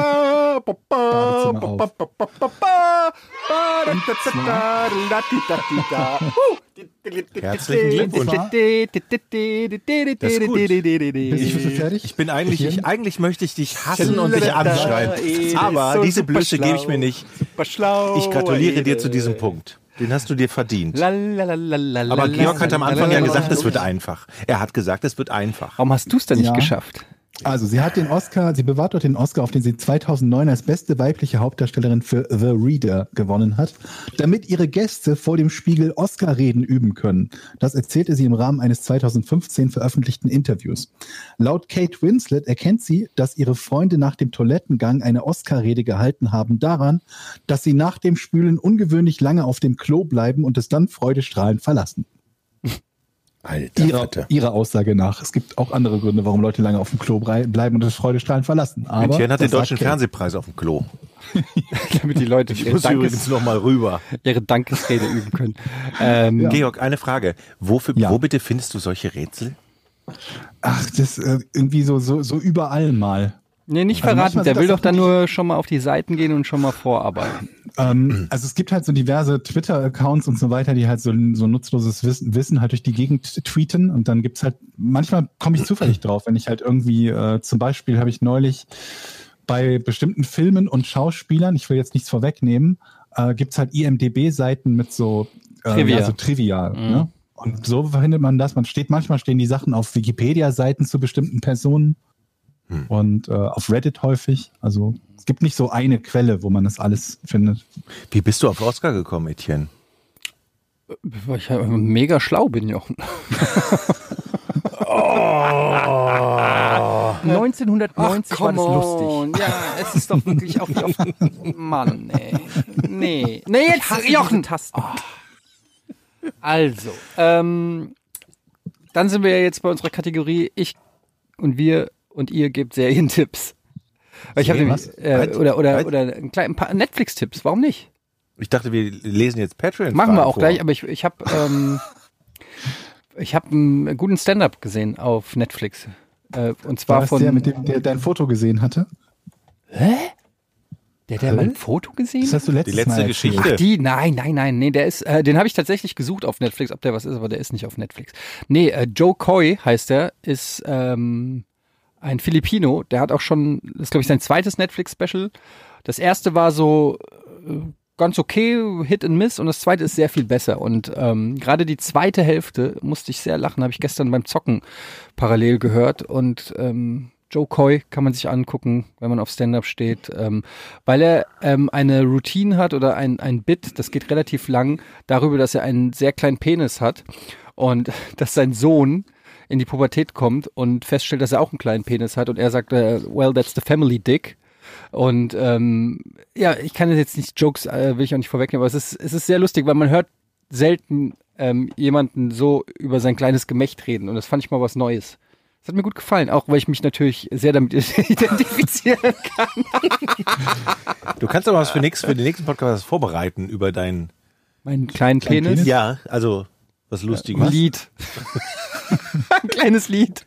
Herzlichen Glückwunsch. Das ist gut. Bist du fertig? Ich bin eigentlich möchte ich dich hassen und dich anschreien. Aber diese Blöße gebe ich mir nicht. Ich gratuliere dir zu diesem Punkt. Den hast du dir verdient. Aber Georg hat am Anfang ja gesagt, es wird einfach. Er hat gesagt, es wird einfach. Warum hast du es denn nicht geschafft? Also sie bewahrt dort den Oscar, auf den sie 2009 als beste weibliche Hauptdarstellerin für The Reader gewonnen hat, damit ihre Gäste vor dem Spiegel Oscar-Reden üben können. Das erzählte sie im Rahmen eines 2015 veröffentlichten Interviews. Laut Kate Winslet erkennt sie, dass ihre Freunde nach dem Toilettengang eine Oscar-Rede gehalten haben daran, dass sie nach dem Spülen ungewöhnlich lange auf dem Klo bleiben und es dann freudestrahlend verlassen. Ihrer Aussage nach. Es gibt auch andere Gründe, warum Leute lange auf dem Klo bleiben und das freudestrahlen verlassen. Aber Etienne hat den deutschen Fernsehpreis auf dem Klo. Damit die Leute Ich muss übrigens noch mal rüber. ihre Dankesrede üben können. Georg, eine Frage. Wo bitte findest du solche Rätsel? Ach, das irgendwie so überall mal. Nee, nicht Also verraten. manchmal Der sind will das doch dann wirklich- nur schon mal auf die Seiten gehen und schon mal vorarbeiten. Also es gibt halt so diverse Twitter-Accounts und so weiter, die halt so nutzloses Wissen halt durch die Gegend tweeten und dann gibt's halt, manchmal komme ich zufällig drauf, wenn ich halt irgendwie, zum Beispiel habe ich neulich bei bestimmten Filmen und Schauspielern, ich will jetzt nichts vorwegnehmen, gibt's halt IMDb-Seiten mit so Trivia. so Trivia. Ne? Und so findet man das. Manchmal stehen die Sachen auf Wikipedia-Seiten zu bestimmten Personen. Und auf Reddit häufig. Also es gibt nicht so eine Quelle, wo man das alles findet. Wie bist du auf Oscar gekommen, Etienne? Weil ich mega schlau bin, Jochen. 1990 war das lustig. Ja, es ist doch wirklich auch wie auf... Mann, ey. Nee, jetzt, Jochen! Tasten. Also, dann sind wir ja jetzt bei unserer Kategorie Ich und wir und ihr gebt Serientipps. Weil ich habe oder ein paar Netflix-Tipps. Warum nicht? Ich dachte, wir lesen jetzt Patreon. Machen wir auch gleich. Aber ich habe einen guten Stand-up gesehen auf Netflix. Und zwar War von der, mit dem der dein Foto gesehen hatte? Der mein Foto gesehen? Das hast du letztes Die letzte Mal Geschichte. erzählt. Nein, nee, der ist, den habe ich tatsächlich gesucht auf Netflix, ob der was ist, aber der ist nicht auf Netflix. Nee, Joe Coy heißt der, ist ein Filipino, der hat auch schon, das ist glaube ich sein zweites Netflix-Special. Das erste war so ganz okay, Hit and Miss, und das zweite ist sehr viel besser. Und gerade die zweite Hälfte musste ich sehr lachen, habe ich gestern beim Zocken parallel gehört. Und Joe Coy kann man sich angucken, wenn man auf Stand-Up steht, weil er eine Routine hat oder ein Bit, das geht relativ lang, darüber, dass er einen sehr kleinen Penis hat und dass sein Sohn in die Pubertät kommt und feststellt, dass er auch einen kleinen Penis hat und er sagt, well, that's the family dick. Und ich kann jetzt nicht Jokes, will ich auch nicht vorwegnehmen, aber es ist sehr lustig, weil man hört selten jemanden so über sein kleines Gemächt reden und das fand ich mal was Neues. Das hat mir gut gefallen, auch weil ich mich natürlich sehr damit identifizieren kann. Du kannst aber was für den nächsten Podcast vorbereiten über meinen kleinen Penis? Ja, also was Lustiges. Ein Lied. Ein kleines Lied.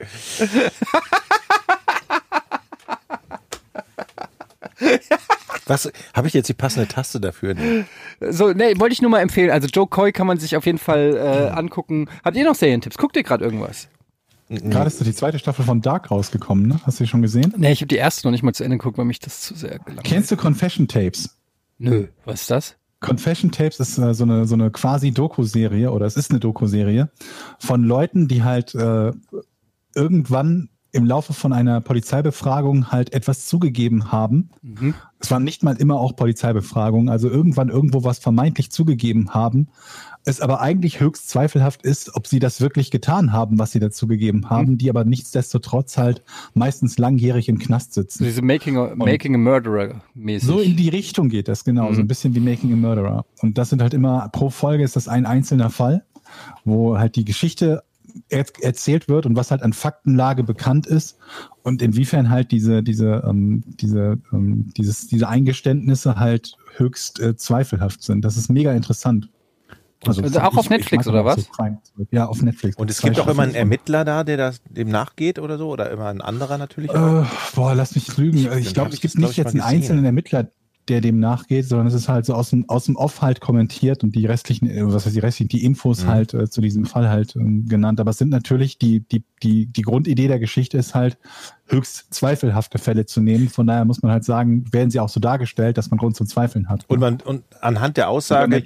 Was, habe ich jetzt die passende Taste dafür? Nee. So, wollte ich nur mal empfehlen. Also Joe Coy kann man sich auf jeden Fall angucken. Habt ihr noch Serientipps? Guckt ihr gerade irgendwas? Gerade ist die zweite Staffel von Dark rausgekommen, ne? Hast du die schon gesehen? Nee, ich habe die erste noch nicht mal zu Ende geguckt, weil mich das zu sehr gelangweilt. Kennst du Confession Tapes? Nö, was ist das? Confession Tapes ist so eine quasi Doku-Serie, oder es ist eine Doku-Serie von Leuten, die halt irgendwann im Laufe von einer Polizeibefragung halt etwas zugegeben haben. Mhm. Es waren nicht mal immer auch Polizeibefragungen, also irgendwann irgendwo was vermeintlich zugegeben haben. Es aber eigentlich höchst zweifelhaft ist, ob sie das wirklich getan haben, was sie dazu gegeben haben, die aber nichtsdestotrotz halt meistens langjährig im Knast sitzen. Diese Making a Murderer mäßig. So in die Richtung geht das, genau. So ein bisschen wie Making a Murderer. Und das sind halt immer, pro Folge ist das ein einzelner Fall, wo halt die Geschichte erzählt wird und was halt an Faktenlage bekannt ist und inwiefern halt diese Eingeständnisse halt höchst zweifelhaft sind. Das ist mega interessant. Also auch auf Netflix oder was? Ja, auf Netflix. Und es gibt auch immer einen Ermittler da, der dem nachgeht oder so? Oder immer ein anderer natürlich? Lass mich lügen. Ich glaube, es gibt nicht jetzt einen einzelnen Ermittler, der dem nachgeht, sondern es ist halt so aus dem Off halt kommentiert und die Infos halt zu diesem Fall halt genannt. Aber es sind natürlich die Grundidee der Geschichte ist halt, höchst zweifelhafte Fälle zu nehmen. Von daher muss man halt sagen, werden sie auch so dargestellt, dass man Grund zum Zweifeln hat. Und anhand der Aussage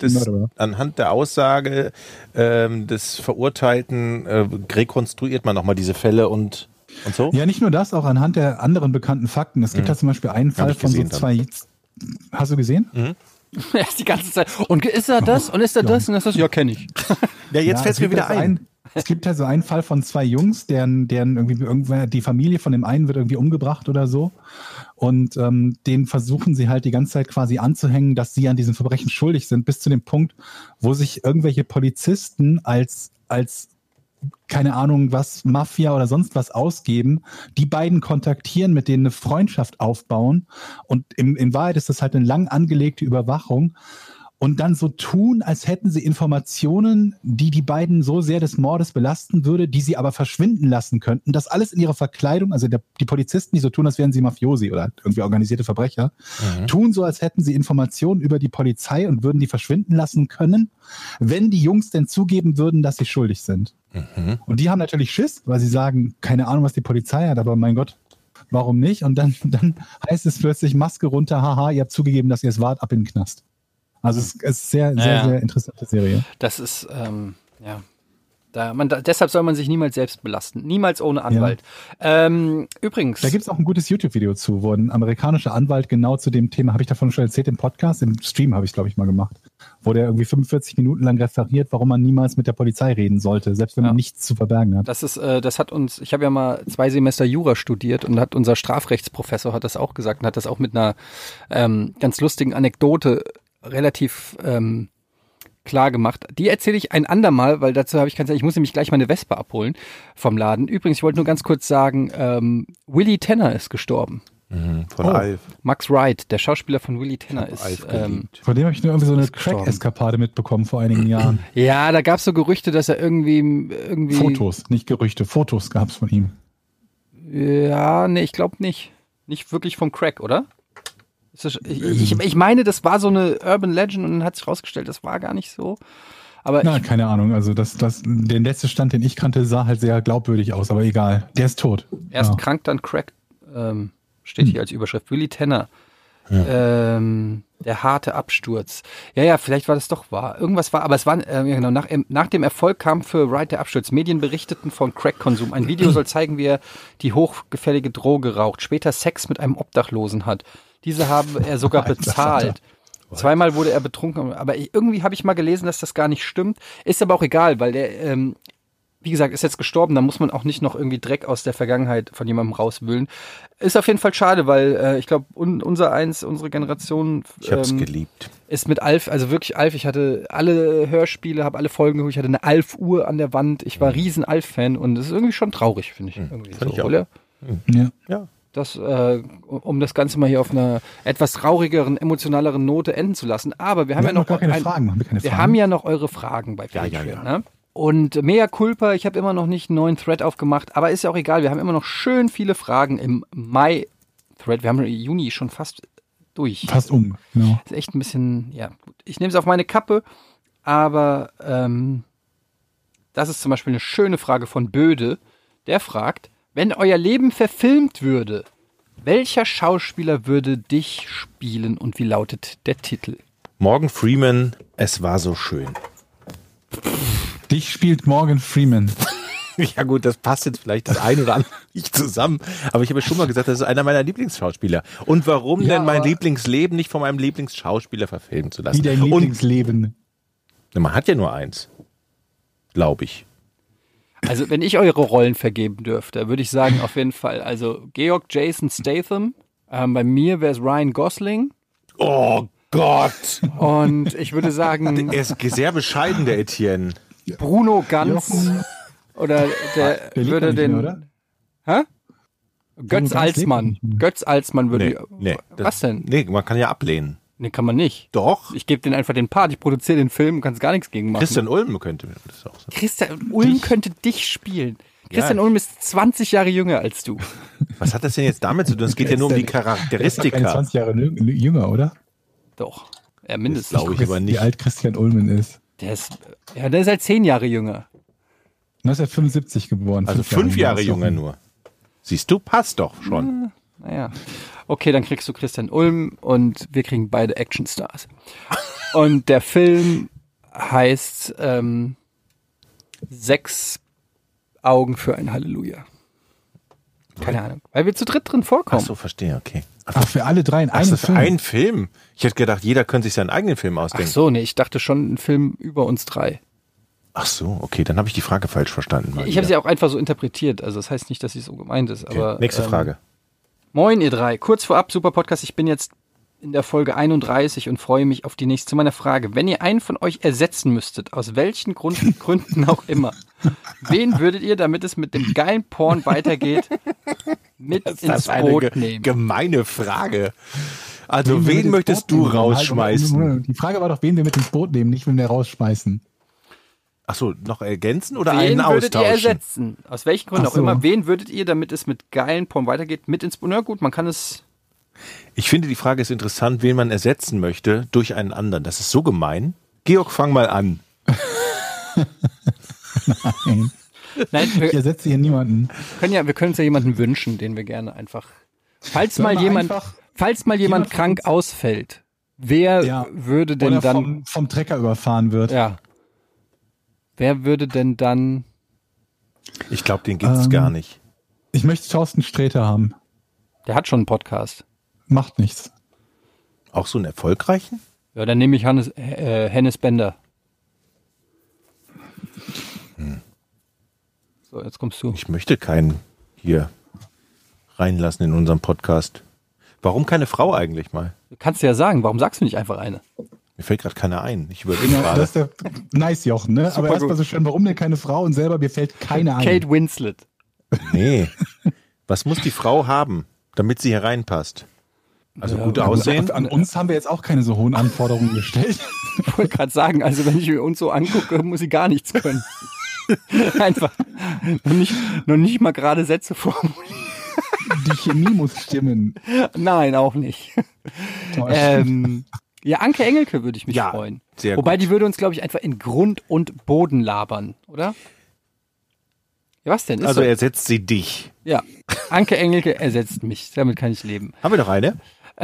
des Verurteilten rekonstruiert man nochmal diese Fälle und so? Ja, nicht nur das, auch anhand der anderen bekannten Fakten. Es gibt da zum Beispiel einen Fall von so zwei. Hast du gesehen? Mhm. Ja, die ganze Zeit. Und ist er das? Und ist er das? Und ist das? Ja, kenne ich. Ja, jetzt fällt es mir wieder ein. Es gibt ja so einen Fall von zwei Jungs, deren irgendwie die Familie von dem einen wird irgendwie umgebracht oder so. Und den versuchen sie halt die ganze Zeit quasi anzuhängen, dass sie an diesem Verbrechen schuldig sind, bis zu dem Punkt, wo sich irgendwelche Polizisten als keine Ahnung was, Mafia oder sonst was ausgeben, die beiden kontaktieren, mit denen eine Freundschaft aufbauen und in Wahrheit ist das halt eine lang angelegte Überwachung und dann so tun, als hätten sie Informationen, die beiden so sehr des Mordes belasten würde, die sie aber verschwinden lassen könnten. Das alles in ihrer Verkleidung, also die Polizisten, die so tun, als wären sie Mafiosi oder irgendwie organisierte Verbrecher, tun so, als hätten sie Informationen über die Polizei und würden die verschwinden lassen können, wenn die Jungs denn zugeben würden, dass sie schuldig sind. Mhm. Und die haben natürlich Schiss, weil sie sagen, keine Ahnung, was die Polizei hat, aber mein Gott, warum nicht? Und dann heißt es plötzlich, Maske runter, haha, ihr habt zugegeben, dass ihr es wart, ab in den Knast. Also es ist sehr, sehr interessante Serie. Das ist, deshalb soll man sich niemals selbst belasten. Niemals ohne Anwalt. Ja. Übrigens. Da gibt es auch ein gutes YouTube-Video zu, wo ein amerikanischer Anwalt genau zu dem Thema, habe ich davon schon erzählt im Podcast, im Stream habe ich glaube ich mal gemacht, wo der irgendwie 45 Minuten lang referiert, warum man niemals mit der Polizei reden sollte, selbst wenn man nichts zu verbergen hat. Das hat uns, ich habe ja mal 2 Semester Jura studiert und hat unser Strafrechtsprofessor hat das auch gesagt und hat das auch mit einer ganz lustigen Anekdote relativ klar gemacht. Die erzähle ich ein andermal, weil dazu habe ich muss nämlich gleich meine Vespa abholen vom Laden. Übrigens, ich wollte nur ganz kurz sagen, Willie Tanner ist gestorben. Von Alf. Max Wright, der Schauspieler von Willie Tanner ist. Von dem habe ich nur irgendwie so eine Crack-Eskapade mitbekommen vor einigen Jahren. Ja, da gab es so Gerüchte, dass er irgendwie Fotos, nicht Gerüchte, Fotos gab es von ihm. Ja, nee, ich glaube nicht. Nicht wirklich vom Crack, oder? Ich meine, das war so eine Urban Legend und dann hat sich rausgestellt, das war gar nicht so. Aber keine Ahnung. Also der letzte Stand, den ich kannte, sah halt sehr glaubwürdig aus, aber egal. Der ist tot. Erst krank, dann Crack. Steht hier als Überschrift. Willie Tanner. Ja. Der harte Absturz. Ja, vielleicht war das doch wahr. Irgendwas war, aber es war, genau, nach dem Erfolg kam für Wright der Absturz. Medien berichteten von Crack-Konsum. Ein Video soll zeigen, wie er die hochgefällige Droge raucht, später Sex mit einem Obdachlosen hat. Diese habe er sogar bezahlt. Zweimal wurde er betrunken, aber irgendwie habe ich mal gelesen, dass das gar nicht stimmt. Ist aber auch egal, weil wie gesagt, ist jetzt gestorben, da muss man auch nicht noch irgendwie Dreck aus der Vergangenheit von jemandem rauswühlen. Ist auf jeden Fall schade, weil ich glaube, unsere Generation Ich hab's geliebt. ist mit Alf, also wirklich Alf, ich hatte alle Hörspiele, habe alle Folgen geguckt, ich hatte eine Alf-Uhr an der Wand, ich war riesen Alf-Fan und das ist irgendwie schon traurig, finde ich. Irgendwie Find so, ich auch. oder? Ja. Das, um das Ganze mal hier auf einer etwas traurigeren, emotionaleren Note enden zu lassen. Aber wir haben ja noch gar keine Fragen. Haben wir keine wir Fragen? haben ja noch eure Fragen bei Patreon. ja. Ne? Und mea culpa, ich habe immer noch nicht einen neuen Thread aufgemacht, aber ist ja auch egal, wir haben immer noch schön viele Fragen im Mai-Thread. Wir haben Juni schon fast durch. Fast genau. Ist echt ein bisschen, ja, gut. Ich nehme es auf meine Kappe, aber das ist zum Beispiel eine schöne Frage von Böde. Der fragt, wenn euer Leben verfilmt würde, welcher Schauspieler würde dich spielen und wie lautet der Titel? Morgan Freeman, es war so schön. Dich spielt Morgan Freeman. Ja gut, das passt jetzt vielleicht das ein oder andere nicht zusammen, aber ich habe schon mal gesagt, das ist einer meiner Lieblingsschauspieler. Und warum Ja, denn mein aber- Lieblingsleben nicht von meinem Lieblingsschauspieler verfilmen zu lassen? Wie dein Lieblingsleben. Und man hat ja nur eins, glaube ich. Also, wenn ich eure Rollen vergeben dürfte, würde ich sagen, auf jeden Fall. Also, Georg Jason Statham. Bei mir wäre es Ryan Gosling. Oh Gott! Und ich würde sagen, Er ist sehr bescheiden, der Etienne. Bruno Ganz. Oder der lebt würde noch nicht den. mehr, oder? Hä? Bruno Götz Ganz Alsmann. lebt nicht mehr. Götz Alsmann würde. Was denn? Nee, man kann ja ablehnen. Nee, kann man nicht. Doch. Ich gebe den einfach den Part. Ich produziere den Film und kannst gar nichts gegen machen. Christian Ulm könnte das auch sein. Christian Ulm könnte dich spielen. Christian Ja. Ulm ist 20 Jahre jünger als du. Was hat das denn jetzt damit zu tun? Es geht ja nur um die Der ist keine Charakteristika. 20 Jahre jünger, oder? Doch. Ja, mindestens. glaube ich aber nicht. Wie alt Christian Ulmen ist. Der ist halt 10 Jahre jünger. 1975 geboren. Also 5 Jahre jünger nur. Siehst du, passt doch schon. Naja. Okay, dann kriegst du Christian Ulm und wir kriegen beide Actionstars. Und der Film heißt 6 Augen für ein Halleluja. Keine Ahnung. Weil wir zu dritt drin Ach vorkommen. so, verstehe, okay. Ach, für alle drei in Ach, einem das ist Film. ein Film. Ich hätte gedacht, jeder könnte sich seinen eigenen Film Ach ausdenken. so, nee, ich dachte schon ein Film über uns drei. Ach so, okay, dann habe ich die Frage falsch verstanden. mal Ich habe wieder. sie auch einfach so interpretiert. Also das heißt nicht, dass sie so gemeint ist. Okay, Aber, nächste Frage. Moin, ihr drei. Kurz vorab, super Podcast. Ich bin jetzt in der Folge 31 und freue mich auf die nächste. Zu meiner Frage. Wenn ihr einen von euch ersetzen müsstet, aus welchen Gründen auch immer, wen würdet ihr, damit es mit dem geilen Porn weitergeht, mit ins Boot nehmen? Gemeine Frage. Also, wir mit wen ins möchtest Boot du nehmen? rausschmeißen? Die Frage war doch, wen wir mit ins Boot nehmen, nicht wen wir rausschmeißen. Ach so, noch ergänzen oder Wen einen würdet ihr austauschen? ersetzen? Aus welchen Gründen Ach auch so. immer. Wen würdet ihr, damit es mit geilen Porn weitergeht, mit ins Boot? Na gut, man kann es... Ich finde, die Frage ist interessant, wen man ersetzen möchte durch einen anderen. Das ist so gemein. Georg, fang mal an. Nein. Nein, Ich ersetze hier niemanden. wir können uns ja jemanden wünschen, den wir gerne einfach. Falls mal jemand jemand von krank uns- ausfällt, wer Ja. würde denn Oder dann. vom Trecker überfahren wird. Ja. Wer würde denn dann. Ich glaube, den gibt's gar nicht. Ich möchte Thorsten Sträter haben. Der hat schon einen Podcast. Macht nichts. Auch so einen erfolgreichen? Ja, dann nehme ich Hennes Bender. So, jetzt kommst du. Ich möchte keinen hier reinlassen in unserem Podcast. Warum keine Frau eigentlich mal? Du kannst ja sagen, warum sagst du nicht einfach eine? Mir fällt gerade keiner ein. Ich überlege Ja, gerade. das ist der nice Jochen, ne? Aber erstmal so schön, warum denn keine Frau und selber mir fällt keine ein. Kate Winslet. Nee. Was muss die Frau haben, damit sie hier reinpasst? Also gut Ja, aussehen? An uns haben wir jetzt auch keine so hohen Anforderungen gestellt. Ich wollte gerade sagen, also wenn ich mir uns so angucke, muss sie gar nichts können. Einfach noch nicht mal gerade Sätze formulieren. Die Chemie muss stimmen. Nein, auch nicht. Ja, Anke Engelke würde ich mich Ja, freuen. sehr Wobei gut. die würde uns, glaube ich, einfach in Grund und Boden labern, oder? Ja, was denn? Ist Also so. ersetzt sie dich. Ja, Anke Engelke ersetzt mich. Damit kann ich leben. Haben wir noch eine?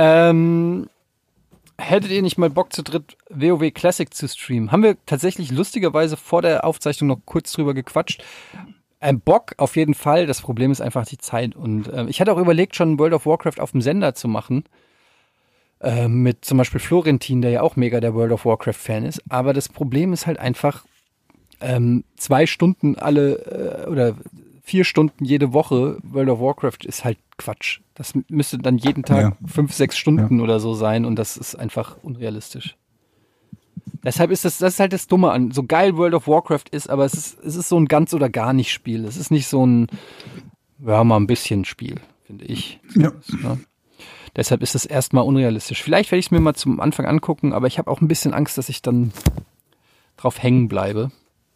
Hättet ihr nicht mal Bock zu dritt WoW Classic zu streamen? Haben wir tatsächlich lustigerweise vor der Aufzeichnung noch kurz drüber gequatscht. Bock auf jeden Fall. Das Problem ist einfach die Zeit. Und ich hatte auch überlegt, schon World of Warcraft auf dem Sender zu machen. Mit zum Beispiel Florentin, der ja auch mega der World of Warcraft-Fan ist. Aber das Problem ist halt einfach, 2 Stunden oder 4 Stunden jede Woche World of Warcraft ist halt Quatsch. Das müsste dann jeden Tag 5, 6 Stunden oder so sein und das ist einfach unrealistisch. Deshalb ist das ist halt das Dumme an, so geil World of Warcraft ist, aber es ist so ein ganz oder gar nicht Spiel. Es ist nicht so ein, mal ein bisschen Spiel, finde ich. Ja. Deshalb ist es erstmal unrealistisch. Vielleicht werde ich es mir mal zum Anfang angucken, aber ich habe auch ein bisschen Angst, dass ich dann drauf hängen bleibe.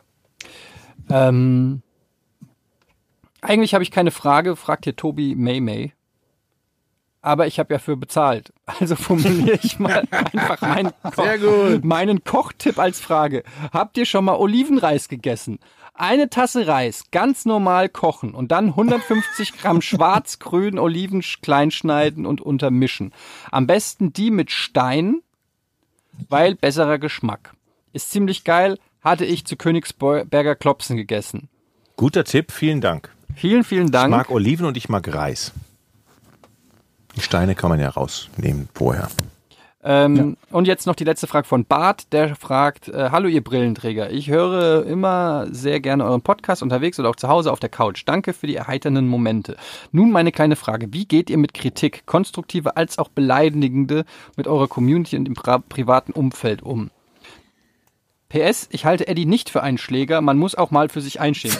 Eigentlich habe ich keine Frage, fragt hier Tobi May. Aber ich habe ja für bezahlt. Also formuliere ich mal einfach meinen Kochtipp als Frage. Habt ihr schon mal Olivenreis gegessen? Eine Tasse Reis, ganz normal kochen und dann 150 Gramm schwarz-grün Oliven klein schneiden und untermischen. Am besten die mit Stein, weil besserer Geschmack. Ist ziemlich geil, hatte ich zu Königsberger Klopsen gegessen. Guter Tipp, vielen Dank. Vielen, vielen Dank. Ich mag Oliven und ich mag Reis. Die Steine kann man ja rausnehmen vorher. Und jetzt noch die letzte Frage von Bart, der fragt, hallo ihr Brillenträger, ich höre immer sehr gerne euren Podcast unterwegs oder auch zu Hause auf der Couch. Danke für die erheiternden Momente. Nun meine kleine Frage, wie geht ihr mit Kritik, konstruktive als auch beleidigende, mit eurer Community und im privaten Umfeld um? PS, ich halte Eddie nicht für einen Schläger, man muss auch mal für sich einstehen.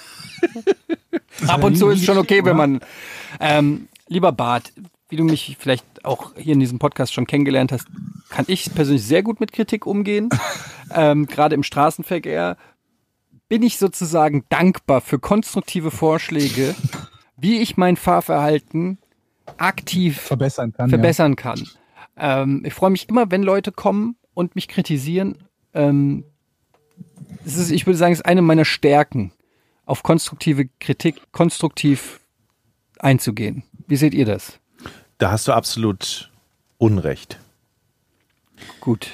Ab und zu ist es schon okay, wenn man... lieber Bart, wie du mich vielleicht auch hier in diesem Podcast schon kennengelernt hast, kann ich persönlich sehr gut mit Kritik umgehen. Gerade im Straßenverkehr bin ich sozusagen dankbar für konstruktive Vorschläge, wie ich mein Fahrverhalten aktiv verbessern kann. Ich freue mich immer, wenn Leute kommen und mich kritisieren. Ich würde sagen, es ist eine meiner Stärken, auf konstruktive Kritik konstruktiv einzugehen. Wie seht ihr das? Da hast du absolut Unrecht. Gut.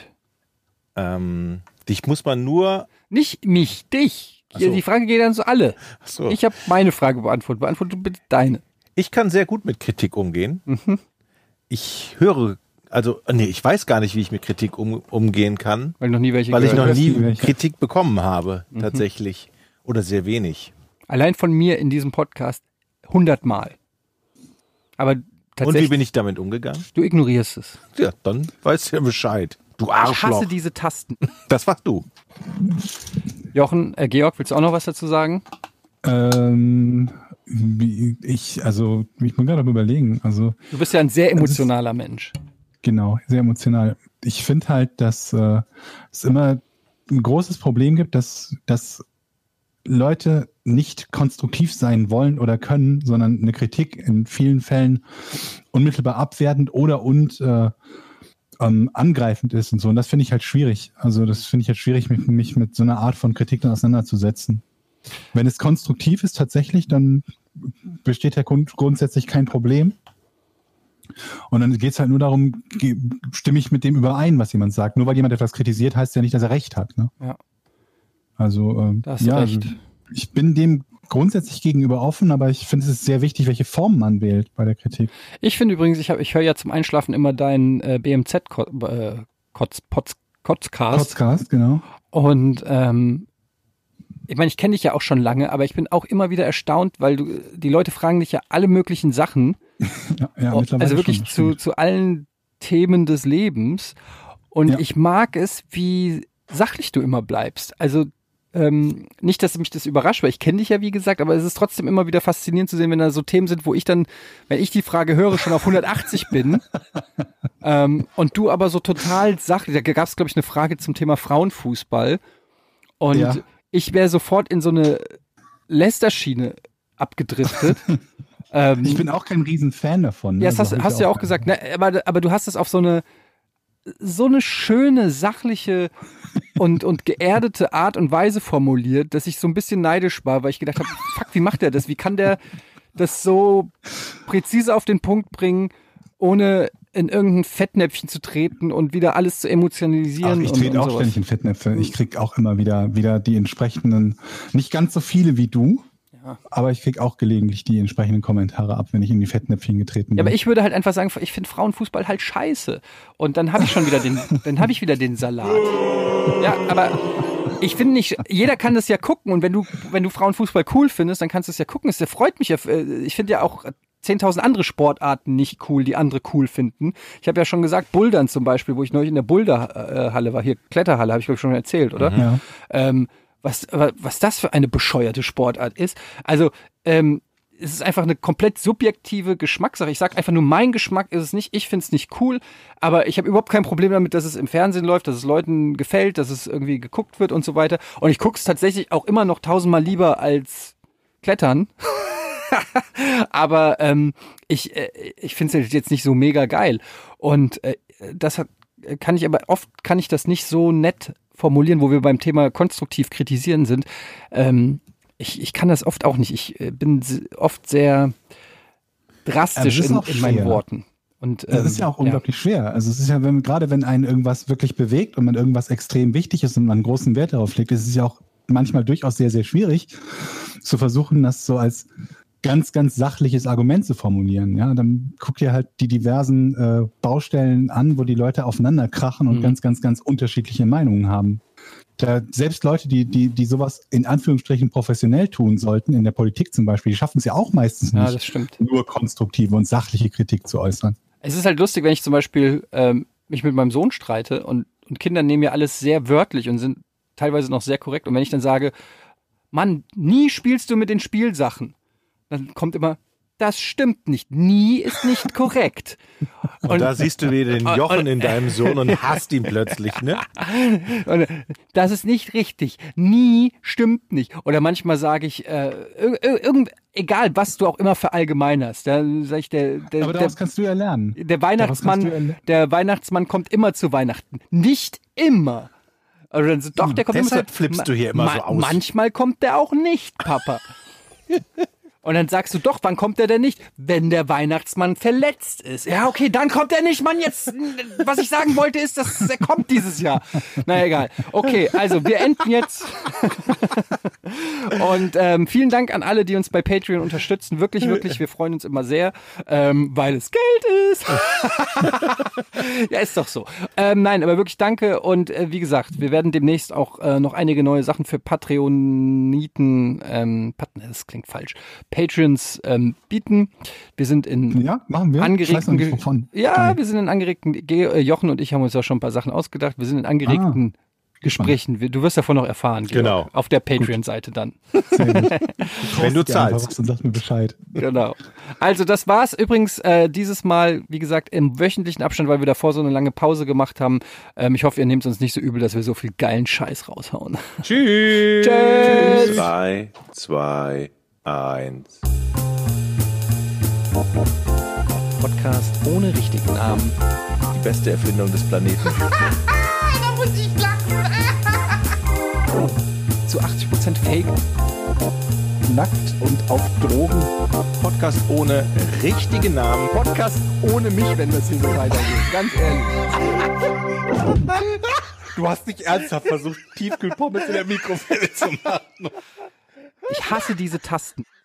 Dich muss man nur... Nicht mich, dich. Ach so. Die Frage geht an so alle. Ach so. Ich habe meine Frage beantwortet. Beantworte du bitte deine. Ich kann sehr gut mit Kritik umgehen. Ich ich weiß gar nicht, wie ich mit Kritik umgehen kann. Weil ich noch nie Kritik bekommen habe, tatsächlich. Oder sehr wenig. Allein von mir in diesem Podcast 100 Mal. Aber tatsächlich. Und wie bin ich damit umgegangen? Du ignorierst es. Ja, dann weißt du ja Bescheid. Du Arschloch. Ich hasse diese Tasten. Das warst du. Georg, willst du auch noch was dazu sagen? Ich muss gerade überlegen. Also, du bist ja ein sehr emotionaler Mensch. Genau, sehr emotional. Ich finde halt, dass es immer ein großes Problem gibt, dass Leute nicht konstruktiv sein wollen oder können, sondern eine Kritik in vielen Fällen unmittelbar abwertend oder angreifend ist und so. Und das finde ich halt schwierig. Also das finde ich halt schwierig, mich mit so einer Art von Kritik dann auseinanderzusetzen. Wenn es konstruktiv ist tatsächlich, dann besteht ja grundsätzlich kein Problem. Und dann geht es halt nur darum, stimme ich mit dem überein, was jemand sagt. Nur weil jemand etwas kritisiert, heißt ja nicht, dass er recht hat. Ne? Ja. Also, da hast du recht. Ich bin dem grundsätzlich gegenüber offen, aber ich finde, es ist sehr wichtig, welche Form man wählt bei der Kritik. Ich finde übrigens, ich höre ja zum Einschlafen immer deinen BMZ-Kotzcast, genau. Und ich meine, ich kenne dich ja auch schon lange, aber ich bin auch immer wieder erstaunt, weil die Leute fragen dich ja alle möglichen Sachen. ja, also wirklich zu allen Themen des Lebens. Und ich mag es, wie sachlich du immer bleibst. Also nicht, dass mich das überrascht, weil ich kenne dich ja, wie gesagt, aber es ist trotzdem immer wieder faszinierend zu sehen, wenn da so Themen sind, wo ich dann, wenn ich die Frage höre, schon auf 180 bin und du aber so total sachlich, da gab es, glaube ich, eine Frage zum Thema Frauenfußball und ich wäre sofort in so eine Lästerschiene abgedriftet. Ich bin auch kein Riesenfan davon. Ne? Ja, das hast du ja auch gesagt, ne? aber du hast es auf so eine schöne, sachliche und geerdete Art und Weise formuliert, dass ich so ein bisschen neidisch war, weil ich gedacht habe, fuck, wie macht der das? Wie kann der das so präzise auf den Punkt bringen, ohne in irgendein Fettnäpfchen zu treten und wieder alles zu emotionalisieren? Ich trete auch ständig in Fettnäpfe. Ich kriege auch immer wieder die entsprechenden, nicht ganz so viele wie du, aber ich kriege auch gelegentlich die entsprechenden Kommentare ab, wenn ich in die Fettnäpfchen getreten bin. Ja, aber ich würde halt einfach sagen, ich finde Frauenfußball halt scheiße. Und dann habe ich schon wieder den Salat. Ja, aber Ich finde nicht, jeder kann das ja gucken und wenn du Frauenfußball cool findest, dann kannst du es ja gucken. Es freut mich ja. Ich finde ja auch 10.000 andere Sportarten nicht cool, die andere cool finden. Ich habe ja schon gesagt, Bouldern zum Beispiel, wo ich neulich in der Boulderhalle war, hier Kletterhalle, habe ich glaube ich schon erzählt, oder? Ja. Was das für eine bescheuerte Sportart ist. Also, es ist einfach eine komplett subjektive Geschmackssache. Ich sage einfach nur, mein Geschmack ist es nicht, ich finde es nicht cool, aber ich habe überhaupt kein Problem damit, dass es im Fernsehen läuft, dass es Leuten gefällt, dass es irgendwie geguckt wird und so weiter. Und ich gucke es tatsächlich auch immer noch 1000-mal lieber als Klettern. Aber ich finde es jetzt nicht so mega geil. Und oft kann ich das nicht so nett formulieren, wo wir beim Thema konstruktiv kritisieren sind. Ich kann das oft auch nicht. Ich bin oft sehr drastisch in meinen Worten. Und, das ist ja auch unglaublich schwer. Also es ist ja, gerade wenn einen irgendwas wirklich bewegt und man irgendwas extrem wichtig ist und man einen großen Wert darauf legt, ist es ja auch manchmal durchaus sehr, sehr schwierig zu versuchen, das so als ganz, ganz sachliches Argument zu formulieren. Ja, dann guck dir halt die diversen Baustellen an, wo die Leute aufeinander krachen und ganz, ganz, ganz unterschiedliche Meinungen haben. Selbst Leute, die sowas in Anführungsstrichen professionell tun sollten, in der Politik zum Beispiel, die schaffen es ja auch meistens nicht, das stimmt, nur konstruktive und sachliche Kritik zu äußern. Es ist halt lustig, wenn ich zum Beispiel mich mit meinem Sohn streite und Kinder nehmen ja alles sehr wörtlich und sind teilweise noch sehr korrekt. Und wenn ich dann sage, Mann, nie spielst du mit den Spielsachen, dann kommt immer, das stimmt nicht. Nie ist nicht korrekt. Und da siehst du wieder den Jochen in deinem Sohn und hasst ihn plötzlich, ne? Und das ist nicht richtig. Nie stimmt nicht. Oder manchmal sage ich, egal was du auch immer verallgemeinerst, da sag ich, aber daraus kannst du ja lernen. Der Weihnachtsmann kommt immer zu Weihnachten. Nicht immer. Also dann so, doch, der kommt deshalb immer zu, flippst du hier immer so aus. Manchmal kommt der auch nicht, Papa. Und dann sagst du, doch, wann kommt der denn nicht? Wenn der Weihnachtsmann verletzt ist. Ja, okay, dann kommt er nicht, Mann, jetzt, was ich sagen wollte ist, dass er kommt dieses Jahr. Na egal. Okay, also wir enden jetzt. Und vielen Dank an alle, die uns bei Patreon unterstützen. Wirklich, wirklich, wir freuen uns immer sehr, weil es Geld ist. Ja, ist doch so. Nein, aber wirklich danke. Und wie gesagt, wir werden demnächst auch noch einige neue Sachen für Patreoniten, das klingt falsch, Patreons bieten. Wir sind in angeregten wir sind in angeregten Jochen und ich haben uns ja schon ein paar Sachen ausgedacht. Wir sind in angeregten Gesprächen. Du wirst davon noch erfahren, Georg, genau, auf der Patreon-Seite dann. Sehr gut. Wenn du zahlst. Und sag mir Bescheid. Genau. Also das war's übrigens dieses Mal, wie gesagt, im wöchentlichen Abstand, weil wir davor so eine lange Pause gemacht haben. Ich hoffe, ihr nehmt uns nicht so übel, dass wir so viel geilen Scheiß raushauen. Tschüss. Tschüss. 3, 2, 1. Podcast ohne richtigen Namen. Die beste Erfindung des Planeten. Da muss ich lachen. Zu 80% Fake. Nackt und auf Drogen. Podcast ohne richtigen Namen. Podcast ohne mich, wenn das hier so weitergeht. Ganz ehrlich. Du hast nicht ernsthaft versucht, Tiefkühlpommes in der Mikrowelle zu machen. Ich hasse diese Tasten.